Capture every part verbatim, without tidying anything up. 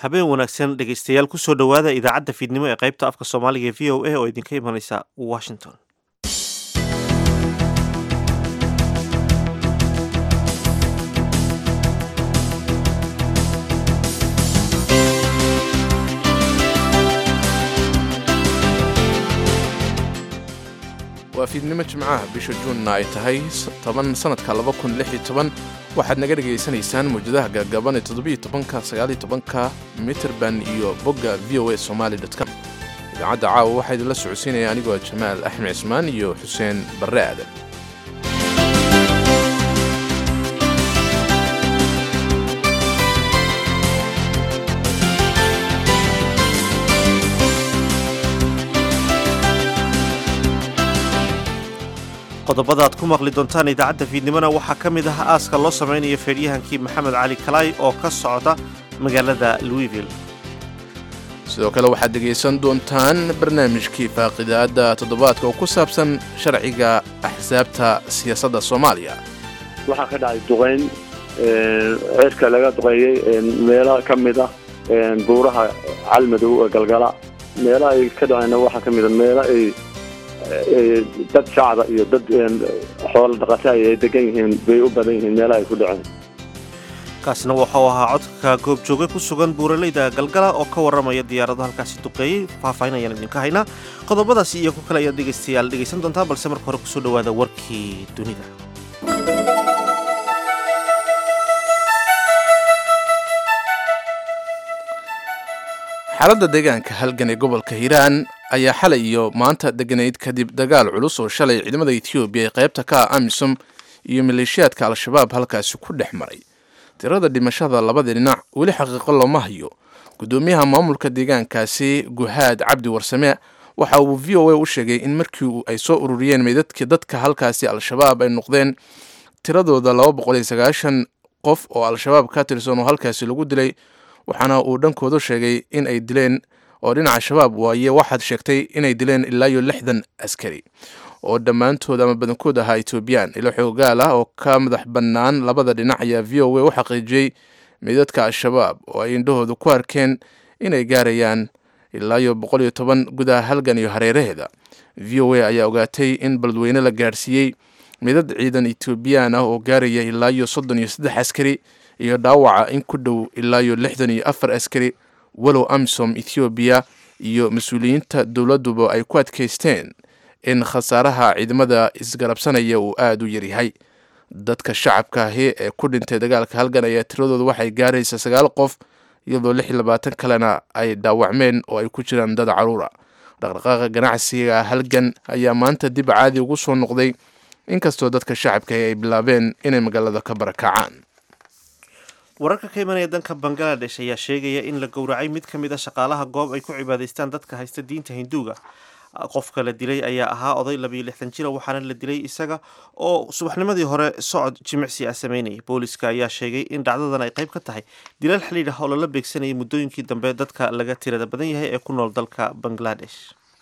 habeen wanaagsan dhegaystayaal kusoo dhowaada idaacadda fiidnimo ee qaybta afka soomaaliga ee v o a oo idinka imanaysa washington. waa fiidnimo jimcaha bisha juunna ay tahay toban sanadka laba kun lix iyo toban waxaad naga dhegaysanaysaan mawjadaha gaagaaban ee toddobiyo tobanka sagaaliyo tobanka mitrband iyo bogga v o a somali dot com idaacadda caawa waxaa idinla socodsiinaya anigoo jamaal axmed cismaan iyo xuseen barre aadan. qodobada aad ku maqli doontaan idaacadda fiidnimona waxaa ka mid ah aaska loo samaynayo feedhyahankii maxamed cali kalaay oo ka socda magaalada louisville. sidoo kale waxaad dhegaysan doontaan barnaamijkii faaqidaadda toddobaadka oo ku saabsan sharciga axsaabta siyaasadda soomaaliya. waxaa ka dhacay duqayn ceerka laga duqeeyey meelaha ka mid ah buuraha calmadow ee galgala. meelaha ay ka dhacayna waxaa ka mid a meela ay dad shacda iyo dad xoolo dhaqata ay degan yihiin bay u badan yihiin meelaha ay ku dhaceen. kaasna wuxuu ahaa codka goobjooge ku sugan buuraleyda galgala oo ka warramaya diyaarado halkaasi duqeeyey. faahfaahin ayaan idinka haynaa. qodobadaasi iyo ku kale ayaad dhegaystayaal dhegaysan doontaa, balse marka hore kusoo dhowaada warkii dunida. xaaladda deegaanka halgan ee gobolka hiiraan ayaa xalay iyo maanta deganayd kadib dagaal culus oo shalay ciidamada etoobiya ee qaybta ka ah amisom iyo maleeshiyaadka al-shabaab halkaasi ku dhex maray. tirada dhimashada labada dhinac weli xaqiiqo looma hayo. guddoomiyaha maamulka deegaankaasi guhaad cabdi warsame waxa uu v o a u sheegay in markii ay soo ururiyeen meydadkii dadka halkaasi al-shabaab ay noqdeen tiradooda laba boqol iyo sagaashan qof oo al-shabaab ka tirsan oo halkaasi lagu dilay, waxaana uu dhankoodu sheegay in ay dileen oo dhinaca shabaab waaye waxaad sheegtay inay dileen ilaa iyo lixdan askari oo dhammaantood ama badankood ahaa etoobiyaan. ilo xoogaal ah oo ka madax bannaan labada dhinac ayaa v o a u xaqiijiyey meydadka al-shabaab oo ay indhahooda ku arkeen inay gaarayaan ilaa iyo boqol iyo toban gudaha halgan iyo hareeraheeda. v o a ayaa ogaatay in beledweyne la gaarsiiyey meydad ciidan etoobiyaan ah oo gaaraya ilaa iyo soddon iyo saddex askari iyo dhaawaca in ku dhow ilaa iyo lixdan iyo afar askari, walow amisom ethoobiya iyo mas-uuliyiinta dowladduba ay ku adkaysteen in khasaaraha ciidamada isgarabsanaya uu aada u yaryahay. dadka shacabka ahi ee ku dhintay dagaalka halgan ayaa tiradooda waxay gaaraysa sagaal qof, iyadoo lix iyo labaatan kalena ay dhaawacmeen oo ay ku jiraan dad caruura. dhaqdhaqaaqa ganacsiga halgan ayaa maanta dib caadi ugu soo noqday, inkastoo dadka shacabka ahi ay bilaabeen inay magaalada ka barakacaan. wararka ka imanaya danka bangaladesh ayaa sheegaya in la gowracay mid ka mid a shaqaalaha goob ay ku cibaadaystaan dadka haysta diinta hinduuga. qofka la dilay ayaa ahaa oday labiyo lixdan jira, waxaana la dilay isaga oo subaxnimadii hore socod jimicsi ah sameynayay. booliska ayaa sheegay in dhacdadan ay qayb ka tahay dilal xidhiidh ah oo lala beegsanayay muddooyinkii dambe dadka laga tirada badan yahay ee ku nool dalka bangladesh.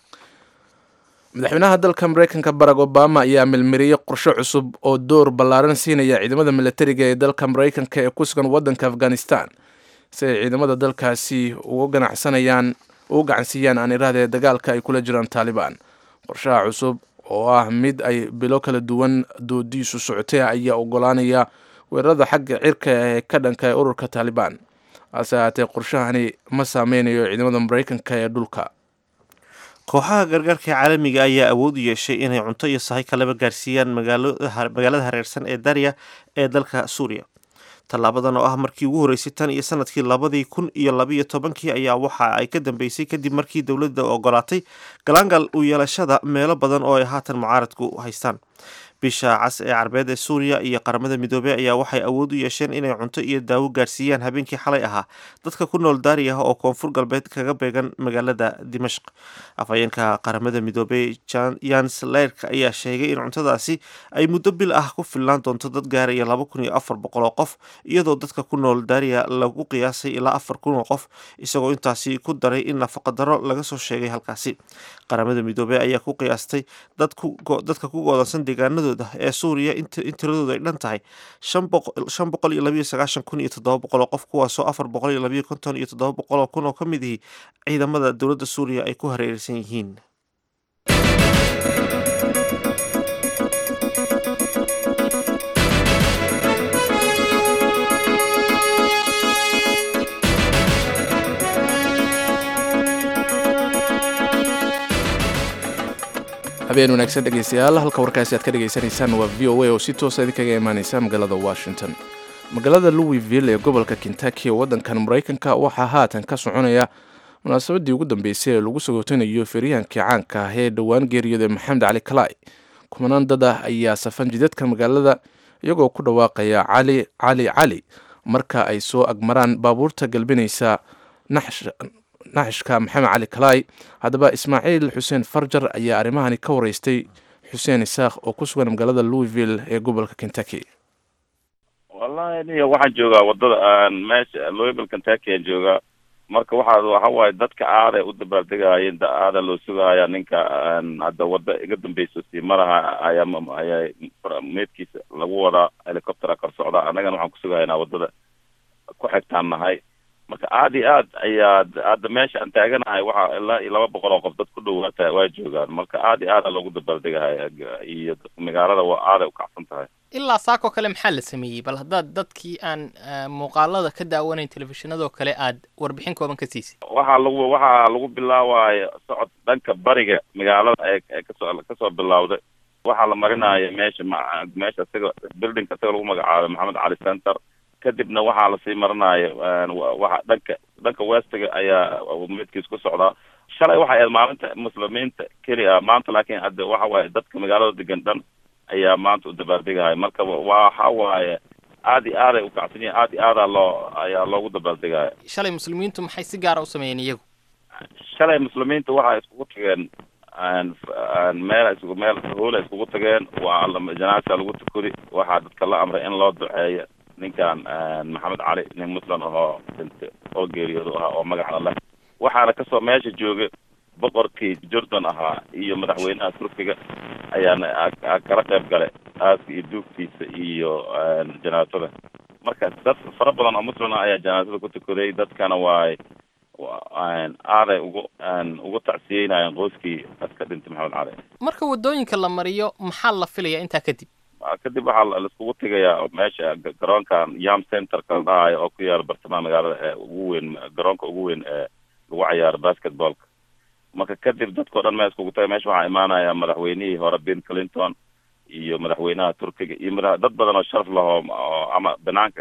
madaxweynaha dalka maraykanka barack obama ayaa milmiriyey qorshe cusub oo door ballaaran siinaya ciidamada milatariga ee dalka maraykanka ee ku sugan waddanka afghanistan si ay ciidamada dalkaasi uga ganacsanayaan ugu gacansiiyaan aan irahdee dagaalka ay kula jiraan taalibaan. qorshaha cusub oo ah mid ay bilo kala duwan doodiisu socotay ayaa ogolaanaya weerarada xagga cirka ee ka dhanka ee ururka taalibaan. hase ahaatee qorshahani ma saameynayo ciidamada maraykanka ee dhulka. kooxaha gargaarka caalamiga ayaa awood u yeeshay inay cunto iyo sahay kaleba gaarsiiyaan magaalada hareersan ee darya ee dalka suuriya. tallaabadan oo ah markii ugu horreysay tan iyo sanadkii labadii kun iyo labiyo tobankii ayaa waxa ay ka dambeysay kadib markii dowladda ogolaatay galaangal u yeelashada meelo badan oo ay haatan mucaaradku haystaan. bisha cas ee carbeed ee suuriya iyo qaramada midoobey ayaa waxay awood u yeesheen inay cunto iyo daawo gaarsiiyaan habeenkii xalay ahaa dadka ku nool daariya oo koonfur galbeed kaga beegan magaalada dimashq. afhayeenka qaramada midoobey yans leyrk ayaa sheegay in cuntadaasi ay muddo bil ah ku filnaan doonto dad gaaraya laba kun iyo afar boqol oo qof, iyadoo dadka ku nool daariya lagu qiyaasay ilaa afar kun oo qof, isagoo intaasi ku daray in nafaqadaro laga soo sheegay halkaasi. qaramada midoobey ayaa ku qiyaastay dadka ku goodansan deegaanada deegaanadooda ee suuriya in tiradooda ay dhan tahay shan boqol iyo labayo sagaashan kun iyo toddoba boqol oo qof, kuwaasoo afar boqol iyo labayo konton iyo toddoba boqol oo kun oo ka mid ihi ciidamada dowladda suuriya ay ku hareeraysan yihiin. habeen wanaagsan dhegeystayaal, halka warkaasi aad ka dhegaysanaysaan waa v o a oo si toosa idinkaga imaaneysa magaalada Washington. magaalada Louisville ee gobolka Kentucky ee waddankan Mareykanka waxaa haatan ka soconaya munaasabadii ugu dambeysay ee lagu sagootinayo feeryahankii caanka ah ee dhowaan geeriyooday Maxamed Cali Kalay. kumanaan dad ah ayaa safan jidadka magaalada iyagoo ku dhawaaqaya cali cali cali marka ay soo agmaraan baabuurta galbinaysa naxsh naxshka Maxamed Cali Kalay. haddaba Ismaaciil Xuseen Farjar ayaa arrimahani ka wareystay Xuseen Isaaq oo ku sugan magaalada Louisville ee gobolka Kentucky. wallahi niyo waxaan joogaa wadada aan meesha Louisville Kentucky aan joogaa, marka waxa waxa waaye dadka aad ay u dabaaldegayeen aad loo sugaya ninka hadda wada iga dambeysay si maraha ayaa ayaa meedkiisa lagu wada helicopter ka socda, anagana waxaan ku sugaynaa wadada ku xigtaan nahay. marka aad iyo aad ayaa hadda meesha aan taaganahay waxa ilaa laba boqol oo qof dad ku dhawaata waa joogaan, marka aad iyo aad loogu dabaaldegahay iyo magaalada waa aad u kacsan tahay. ilaa saako kale maxaa la sameeyey? bal haddaad dadkii aan muuqaalada ka daawanayn telefishinadoo kale aad warbixin kooban ka siisay. waxaa lagu waxaa lagu bilaabaya socod dhanka bariga magaalada ee kasoo kasoo bilowday, waxaa la marinaya meesha meesha isaga building isaga lagu magacaabo Maxamed Cali Center, kadibna waxaa la sii marinaya waxa dhanka dhanka westiga ayaa midkiis ku socdaa. shalay waxa ay maalinta muslimiinta kaliya maanta, laakiin hadda waxa waaye dadka magaalada degan dhan ayaa maanta u dabaaldegahay. marka waxa waaye aad iyo aad ay u kacsan yihiin, aad iyo aad loo ayaa loogu dabaaldegaya. shalay muslimiintu maxay si gaar ah u sameeyeen iyagu? shalay muslimiinta waxa iskugu tageen aan meel isku meel hool iskugu tageen, waa janaasa lagu tukuri, waxaa dadka la amray in loo duceeyo ninkan Maxamed Cali, nin muslim ah oo geeriyooday oo magaca leh. waxaana kasoo meesha joogay boqorkii Jordan ahaa iyo madaxweynaha Turkiga ayaana kala qayb galay aaska iyo duugtiisa iyo janaasada. marka dad fara badan oo muslim ah ayaa janaasada ku tukaday, dadkana waay aaday ugu ugu tacsiyeynayaan qoyskii dadka dhintay Maxamed Cali. marka wadooyinka la mariyo maxaa la filayaa intaa kadib? kadib waxaa la iskugu tegayaa meesha garoonkan Yam Center ka dhahay oo ku yaal bartamaha magaalada ee ugu weyn, garoonka ugu weyn ee lagu ciyaaro basketballka. marka kadib dadkoo dhan meel iskugu tagay, meesha waxaa imaanaya madaxweynihii hore Bill Clinton iyo madaxweynaha Turkiga iyo dad badan oo sharaf leh oo ama banaanka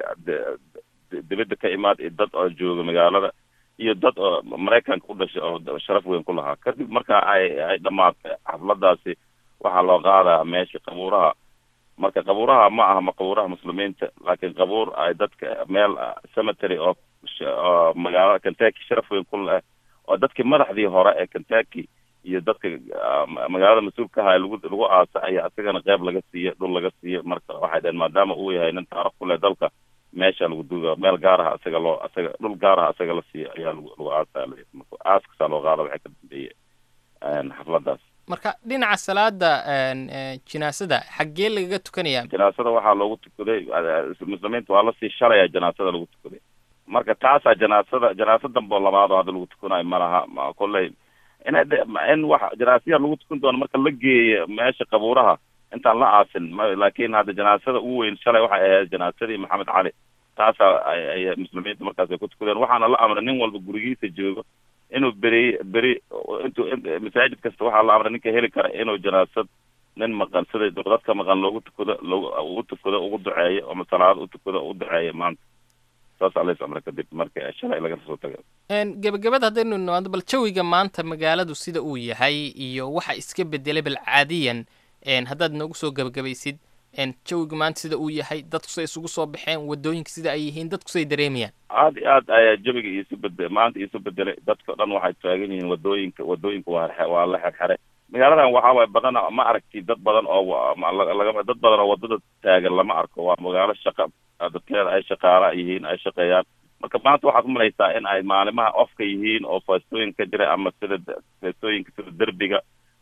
dibadda ka imaad iyo dad oo jooga magaalada iyo dad oo Mareykanka u dhashay oo sharaf weyn ku lahaa. kadib marka ay ay dhamaatay xafladaasi waxaa loo qaadaa meesha qabuuraha. marka qabuuraha ma aha qabuuraha muslimiinta, laakiin qabuur ay dadka meel cemetery oo magaalada Kentucky sharaf weyn ku leh oo dadkii madaxdii hore ee Kentucky iyo dadka magaalada mas-uulka ahaa lagu lagu aasay ayaa isagana qayb laga siiyay, dhul laga siiyay. marka waxay dhaheen maadaama uu yahay nin taariikh ku leh dalka, meesha lagu duuga meel gaar ah isaga loo isaga dhul gaar ah isaga la siiyay ayaa lagu lagu aasay. marka aaska loo qaado waxay ka dambeeyay xafladaas. marka dhinaca salaada janaasada xaggee lagaga tukanayaa? janaasada waxaa loogu tukaday muslimiinta waa la sii shalaya janaasada lagu tukaday. marka taasaa janaasada janaasada dambe labaad oo hadda lagu tukanayo malaha kolley in in wax janaasiya lagu tukan doono marka la geeyo meesha qabuuraha intaan la aasin. laakiin hadda janaasada ugu weyn shalay waxay ahayd janaasadii Maxamed Cali, taasaa ay muslimiinta markaas ay ku tukadeen. waxaana la amray nin walba gurigiisa joogo inuu beri beri intuu masaajid kasta waxaa la amray ninka heli kara inuu janaasad nin maqan sida dadka maqan loogu tukado loogu tukado ugu duceeyo oo salaad u tukado u duceeyo maanta. saas alayhi amray kadib marka shalay laga soo tagay. een gabagabada hadaynu noqdo bal jawiga maanta magaaladu sida uu yahay iyo waxa iska bedelay bal caadiyan een haddaad noogu soo gabagabaysid een jawiga maanta sida uu yahay, dadku say isugu soo baxeen, wadooyinka sida ay yihiin, dadku say dareemayaan? aad iyo aad ayaa jawiga isu bedelay maanta isu bedelay. dadka dhan waxay taagan yihiin wadooyinka wadooyinka waa waa la xirxiray. magaaladan waxaa waay badan ma aragti dad badan oo laga dad badan oo wadada taagan lama arko. waa magaalo shaqa dadkeeda ay shaqaala yihiin, ay shaqeeyaan. marka maanta waxaad umalaysaa in ay maalimaha ofka yihiin oo feestooyin ka jira ama sida feestooyinka sida derbiga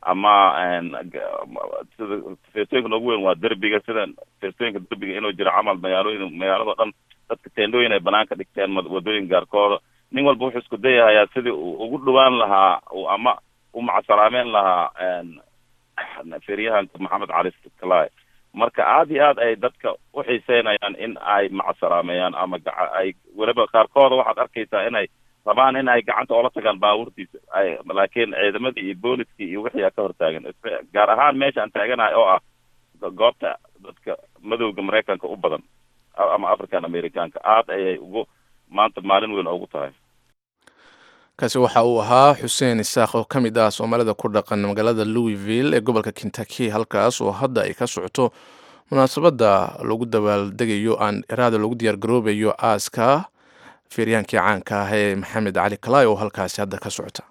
ama sida feestooyinka noogu weyn waa derbiga sida feestooyinka derbiga inuu jiro camal magaalooyin magaalado dhan dadka teendhooyin ay banaanka dhigteen wadooyin gaarkooda nin walba wuxuu isku dayahayaa sidii uu ugu dhawaan lahaa ama u macsalaameen lahaa feeryahanka maxamed cali kalay marka aad iyo aad ay dadka u xiiseynayaan in ay macsalaameeyaan ama ay weliba qaarkooda waxaad arkaysaa inay rabaan in ay gacanta oola tagaan baabuurtiisa ay laakiin ciidamadii iyo booliskii iyo wixii ka hortaagan gaar ahaan meesha aan taaganahay oo ah goobta dadka madowga maraykanka u badan ama african americanka aad ayay ugu maanta maalin weyn ugu tahay kaasi waxa uu ahaa xuseen isaaq oo ka mid ah soomaalida ku dhaqan magaalada Louisville ee gobolka Kentucky halkaas oo hadda ay ka socoto munaasabada lagu dabaaldegayo aan iraada lagu diyaar garoobayo aaska feeryahankii caanka ah ee maxamed cali kalay oo halkaasi hadda ka socota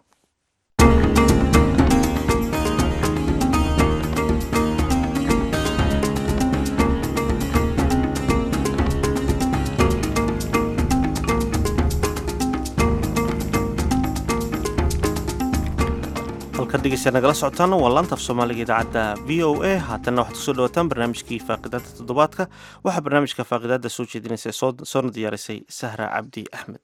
degeysta nagala socotaan waa laanta af soomaaliga idaacadda v o a haatanna waxaad kusoo dhawataan barnaamijkii faaqidaada toddobaadka waxaa barnaamijka faaqidaada soo jeedinaysa soona diyaarisay sahra cabdi axmed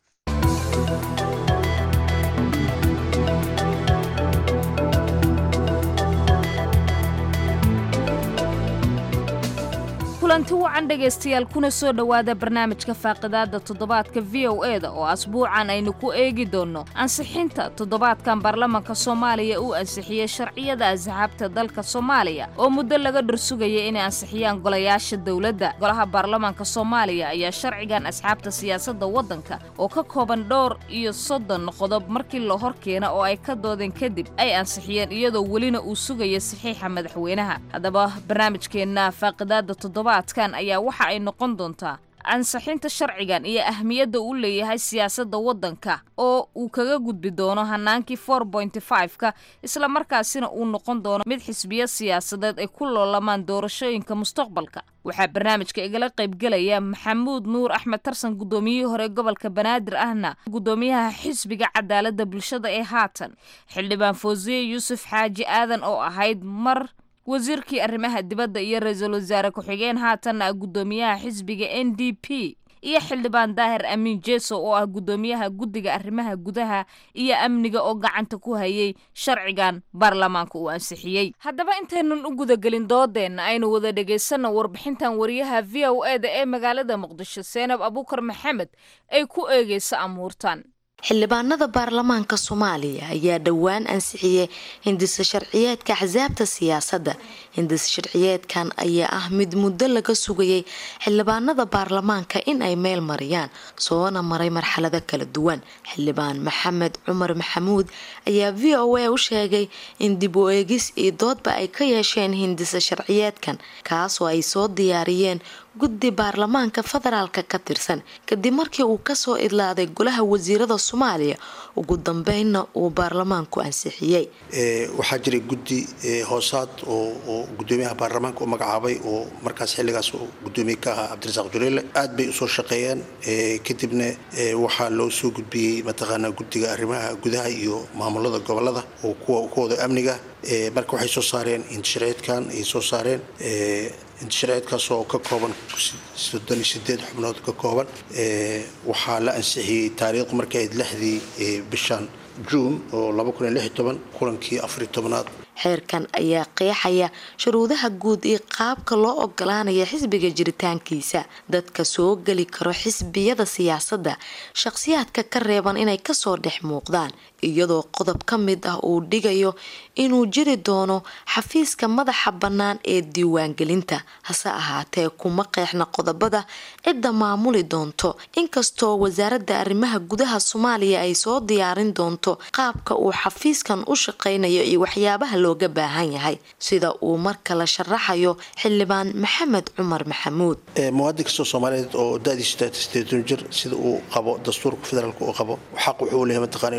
kulanti wacan dhegaystayaal kuna soo dhowaada barnaamijka faaqidaada toddobaadka v o e da oo asbuucan aynu ku eegi doonno ansixinta toddobaadkan baarlamaanka soomaaliya uu ansixiyey sharciyada asxaabta dalka soomaaliya oo muddo laga dhursugaya inay ansixiyaan golayaasha dowladda golaha baarlamaanka soomaaliya ayaa sharcigan asxaabta siyaasadda waddanka oo ka kooban dhowr iyo soddon qodob markii la hor keena oo ay ka doodeen kadib ay ansixiyeen iyadoo welina uu sugaya saxiixa madaxweynaha haddaba barnaamijkeenna faaqidaada toddobaad kan ayaa waxa ay noqon doontaa ansixinta sharcigan iyo ahmiyadda uu leeyahay siyaasadda waddanka oo uu kaga gudbi doono hanaankii four point five ka isla markaasina uu noqon doono mid xisbiya siyaasadeed ay ku loolamaan doorashooyinka mustaqbalka waxaa barnaamijka igala qaybgelaya maxamuud nuur axmed tarsan guddoomiyihii hore gobolka banaadir ahna guddoomiyaha xisbiga cadaaladda bulshada ee haatan xildhibaan foosiye yuusuf xaaji aadan oo ahayd mar wasiirkii arrimaha dibadda iyo ra-iisul wasaare ku-xigeen haatanna guddoomiyaha xisbiga n d p iyo xildhibaan daahir amiin jeeso oo ah guddoomiyaha guddiga arrimaha gudaha iyo amniga oo gacanta ku hayay sharcigan baarlamaanka uu ansixiyey haddaba intaynan u gudagelin doodeenna aynu wada dhegaysanno warbixintan wariyaha v o e da ee magaalada muqdisho seenab abuukar maxamed ay ku eegaysa amuurtan xildhibaanada baarlamaanka soomaaliya ayaa dhowaan ansixiyey hindisa sharciyeedka axsaabta siyaasadda hindisa sharciyeedkan ayaa ah mid muddo laga sugayay xildhibaanada baarlamaanka in ay meel mariyaan soona maray marxalado kala duwan xildhibaan maxamed cumar maxamuud ayaa v o a u sheegay in dib u eegis iyo doodba ay ka yeesheen hindisa sharciyeedkan kaasoo ay soo diyaariyeen guddi baarlamaanka federaalka ka tirsan kadib markii uu kasoo idlaaday golaha wasiirada soomaaliya ugu dambeynna uu baarlamaanku ansixiyey waxaa jiray guddi hoosaad oo gudoomiyaha baarlamaanka u magacaabay oo markaas xilligaas gudoomiye ka ahaa cabdirasaaq jureele aad bay usoo shaqeeyeen kadibna waxaa loo soo gudbiyey mataqaanaa guddiga arrimaha gudaha iyo maamulada gobolada oo kuwooda amniga marka waxay soo saareen intishareedkan ay soo saareen intishareedkaas oo ka kooban soddon iyo sideed xubnood ka kooban waxaa la ansixiyey taariikh markay ahayd lixdii bishan juun oo laba kun iyo lix iyo toban kulankii afar iyo tobanaad xeerkan ayaa qeexaya shuruudaha guud iyo qaabka loo ogolaanaya xisbiga jiritaankiisa dadka soo geli karo xisbiyada siyaasadda shakhsiyaadka ka reeban inay kasoo dhex muuqdaan iyadoo qodob ka mid ah uu dhigayo inuu jiri doono xafiiska madaxa bannaan ee diiwaangelinta hase ahaatee kuma qeexna qodobada cidda maamuli doonto inkastoo wasaaradda arrimaha gudaha soomaaliya ay soo diyaarin doonto qaabka uu xafiiskan u shaqeynayo iyo waxyaabaha looga baahan yahay sida uu marka la sharaxayo xildhibaan maxamed cumar maxamuud muwaadin kastoo soomaaliyeed oo da-diisu tahay sideetan jir sida uu qabo dastuurka federaalka uu qabo xaq wuxuu leeyahay mataqaana inuu ku biro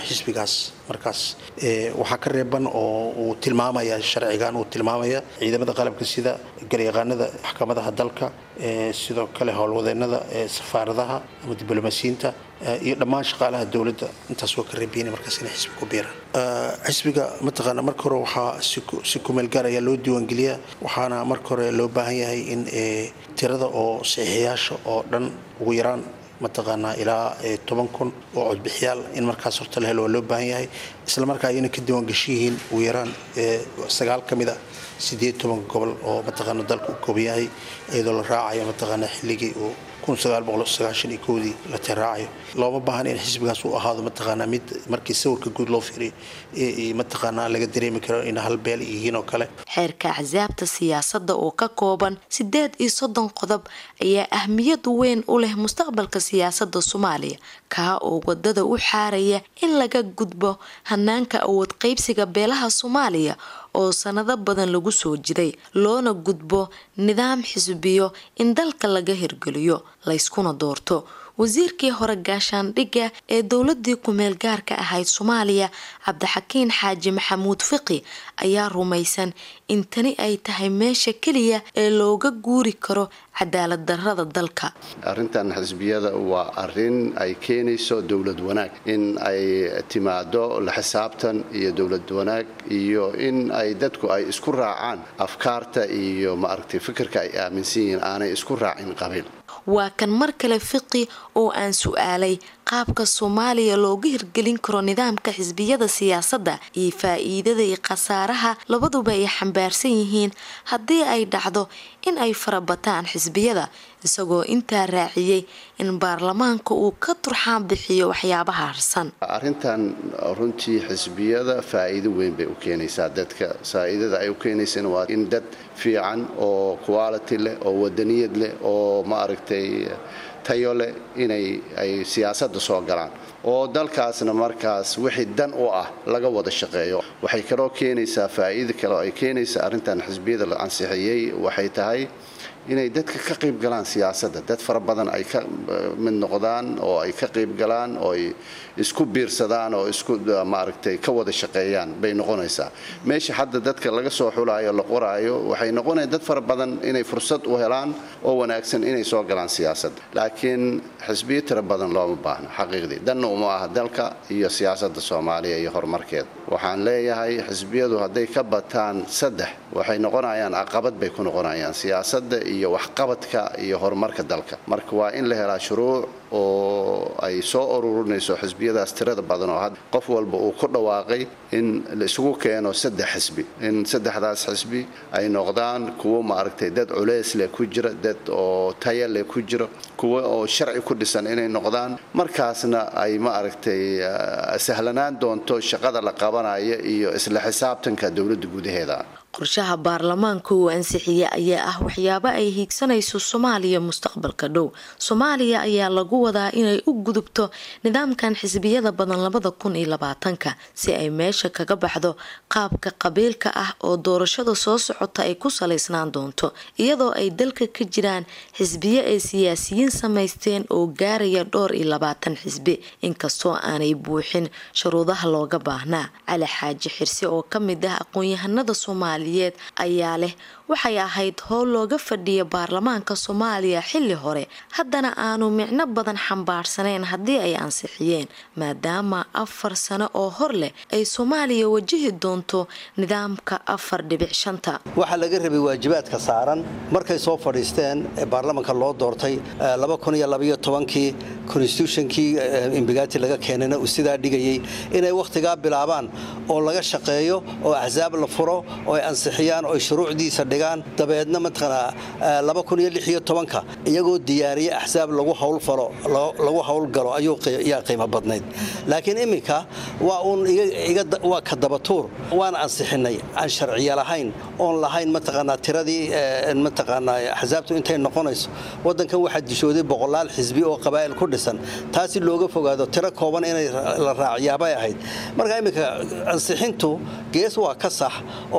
xisbigaas markaas waxaa ka reeban oo uu tilmaamaya sharcigan uu tilmaamaya ciidamada qalabka sida garyaqaanada maxkamadaha dalka sidoo kale howlwadeennada safaaradaha ama diblomaasiyiinta iyo dhammaan shaqaalaha dowladda intaas waa ka reebayeen markaas inay xisbi ku biiraan xisbiga mataqaana marka hore waxaa si kumeel gaar ayaa loo diiwaangeliyaa waxaana marka hore loo baahan yahay in tirada oo saxiixiyaasha oo dhan ugu yaraan mataqaanaa ilaa toban kun oo codbixiyaal in markaas horta la helo waa loo baahan yahay isla markaa ayna ka diiwaangashi yihiin ugu yaraan sagaal ka mid a sideed toban gobol oo mataqaana dalka u kooban yahay iyadoo la raacayo mataqaana xilligii uu kun sagaal boqol sagaashan iyo kowdii la tiraacayo looma baahan in xisbigaas uu ahaado mataqaanaa mid markii sawirka guud loo fiiriyo mataqaanaa laga dareemi karo in hal beel yihiin oo kale xeerka axsaabta siyaasadda oo ka kooban sideed iyo soddon qodob ayaa ahmiyad weyn u leh mustaqbalka siyaasadda Soomaaliya kaa oo wadada u xaaraya in laga gudbo hanaanka awood qaybsiga beelaha Soomaaliya oo sanado badan lagu soo jiray loona gudbo nidaam xisbiyo in dalka laga hirgeliyo la iskuna doorto wasiirkii hore gaashaandhigga ee dowladii ku meel gaarka ahayd Soomaaliya Cabdixakiin Xaaji Maxamuud Fiqi ayaa rumaysan in tani ay tahay meesha kaliya ee looga guuri karo cadaalad darrada dalka arrintan xisbiyada waa arrin ay keenayso dowlad wanaag in ay timaado la xisaabtan iyo dowlad wanaag iyo in ay dadku ay isku raacaan afkaarta iyo ma aragtay fikirka ay aaminsan yihiin aanay isku raacin qabiil waa kan mar kale Fiqi oo aan su'aalay qaabka Soomaaliya looga hirgelin karo nidaamka xisbiyada siyaasadda iyo faa'iidada iyo khasaaraha labaduba ay xambaarsan yihiin haddii ay dhacdo in ay farabataan xisbiyada isagoo intaa raaciyay in baarlamaanka uu ka turxaan bixiyo waxyaabaha harsan arrintan runtii xisbiyada faa'iido weyn bay u keenaysaa dadka faa'iidada ay u keenaysan waa in dad fiican oo quality leh oo wadaniyad leh oo ma aragtay tayo leh inay ay siyaasadda soo galaan oo dalkaasna markaas wixii dan u ah laga wada shaqeeyo waxay kaloo keenaysaa faa'iido kale oo ay keenaysaa arrintan xisbiyada la ansixiyay waxay tahay inay dadka ka qayb galaan siyaasadda dad fara badan ay ka mid noqdaan oo ay ka qayb galaan oo ay isku biirsadaan oo isku maaragtay ka wada shaqeeyaan bay noqonaysaa meesha hadda dadka laga soo xulaayo la qoraayo waxay noqonayaan dad fara badan inay fursad u helaan oo wanaagsan inay soo galaan siyaasadda laakiin xisbiyo tira badan looma baahna xaqiiqdii danna uma aha dalka iyo siyaasadda Soomaaliya iyo horumarkeeda waxaan leeyahay xisbiyadu hadday ka bataan saddex waxay noqonayaan caqabad bay ku noqonayaan siyaasadda iyo waxqabadka iyo horumarka dalka marka waa in la helaa shuruuc oo ay soo ururinayso xisbiyadaas tirada badan oo had qof walba uu ku dhawaaqay in la isugu keeno saddex xisbi in saddexdaas xisbi ay noqdaan kuwo ma aragtay dad culeys leh ku jira dad oo tayo leh ku jira kuwo oo sharci ku dhisan inay noqdaan markaasna ay ma aragtay sahlanaan doonto shaqada la qabanayo iyo isla xisaabtanka dowladda gudaheeda qorshaha baarlamaanka uu ansixiyay ayaa ah waxyaabo ay hiigsanayso Soomaaliya mustaqbalka dhow Soomaaliya ayaa lagu wadaa inay u gudubto nidaamkan xisbiyada badan labada kun iyo labaatanka si ay meesha kaga baxdo qaabka qabiilka ah oo doorashada soo socota ay ku saleysnaan doonto iyadoo ay dalka ka jiraan xisbiyo ay siyaasiyiin samaysteen oo gaaraya dhowr iyo labaatan xisbi inkastoo aanay buuxin shuruudaha looga baahnaa Cali Xaaji Xirsi oo ka mid ah aqoon-yahanada Soomaaliya ayaa leh waxay ahayd howl looga fadhiyo baarlamaanka Soomaaliya xilli hore haddana aanu micno badan xambaarsaneen haddii ay ansixiyeen maadaama afar sano oo hor leh ay Soomaaliya wajihi doonto nidaamka afar dhibic shan waxa laga rabay waajibaadka saaran markay soo fadhiisteen ee baarlamaanka loo doortay laba kun iyo laba iyo toban-kii constitutionkii imbigaati laga keenayna uu sidaa dhigayay inay waqtigaa bilaabaan oo laga shaqeeyo oo axsaab la furo oo ay ansixiyaan oo shuruucdiisa dhigaan dabeedna mataqana laba kun iyo lix iyo toban-ka iyagoo diyaariyay axsaab lagu hawl falo lagu hawl galo ayuu yaa qiimo badnayd laakiin iminka waa uun iga waa ka dabatuur waan ansixinay aan sharciyo lahayn oon lahayn mataqana tiradii mataqana axsaabtu intay noqonayso wadankan waxa dishooday boqolaal xisbi oo qabaa'il ku dhisan taasi looga fogaado tiro kooban inay la raaciyaabay ahayd marka iminka ansixintu gees waa ka sax oo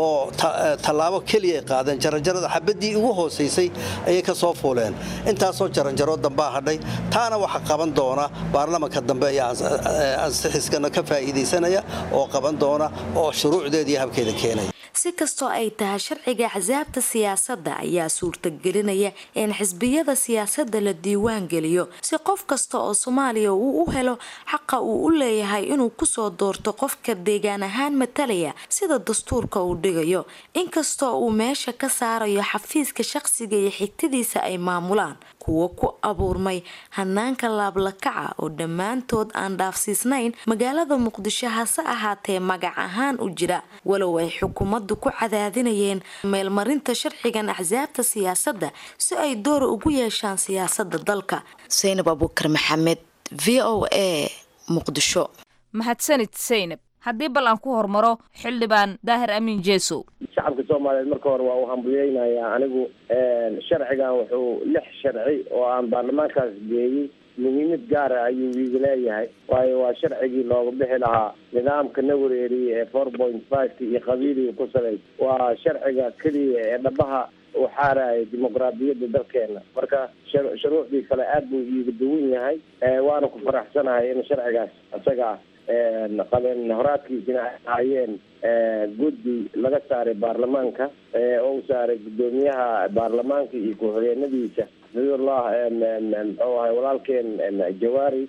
tallaabo keliya ay qaadeen jaranjarada xabadii ugu hoosaysay ayay ka soo fuuleen intaasoo jaranjaro dambaa hadhay taana waxa qaban doona baarlamaanka dambe ayaa ansixiskana ka faa'iidaysanaya oo qaban doona oo shuruucdeedii habkeeda keenaya si kastoo ay tahay sharciga axsaabta siyaasadda ayaa suurtagelinaya in xisbiyada siyaasadda la diiwaan geliyo si qof kasta oo Soomaaliya uu u helo xaqa uu u leeyahay inuu ku soo doorto qofka deegaan ahaan matalaya sida dastuurka uu dhigayo inkastoo uu meesha ka saarayo xafiiska shakhsiga iyo xigtadiisa ay maamulaan kuwa ku abuurmay hanaanka laablakaca oo dhammaantood aan dhaafsiisnayn magaalada Muqdisho hase ahaatee magac ahaan u jira walow ay xukuumaddu ku cadaadinayeen meelmarinta sharcigan axsaabta siyaasadda si ay door ugu yeeshaan siyaasadda dalka. Zainab Abuukar Maxamed, V O A, Muqdisho. mahadsanid Zainab. haddii bal aan ku hormaro xildhibaan Daahir Amiin Jeesow. shacabka Soomaaliyeed marka hore waa u hambalyeynaya anigu sharcigan wuxuu lix sharci oo aan baarlamaankaas geeyay muhiimad gaar ah ayuu iiga leeyahay waayo waa sharcigii looga bixi lahaa nidaamka nawareeri ee four point five iyo qabiilii ku salay waa sharciga kaliya ee dhabaha u xaaraya dimuqraadiyadda dalkeena marka shuruucdii kale aad buu iiga duwan yahay waana ku faraxsanahay in sharcigaas isaga qaben horaadkiisina ayeen guddi laga saaray baarlamaanka oo uu saaray gudoomiyaha baarlamaanka iyo ku-xigeenadiisa xafidullah muxuu ahay walaalkeen Jawaari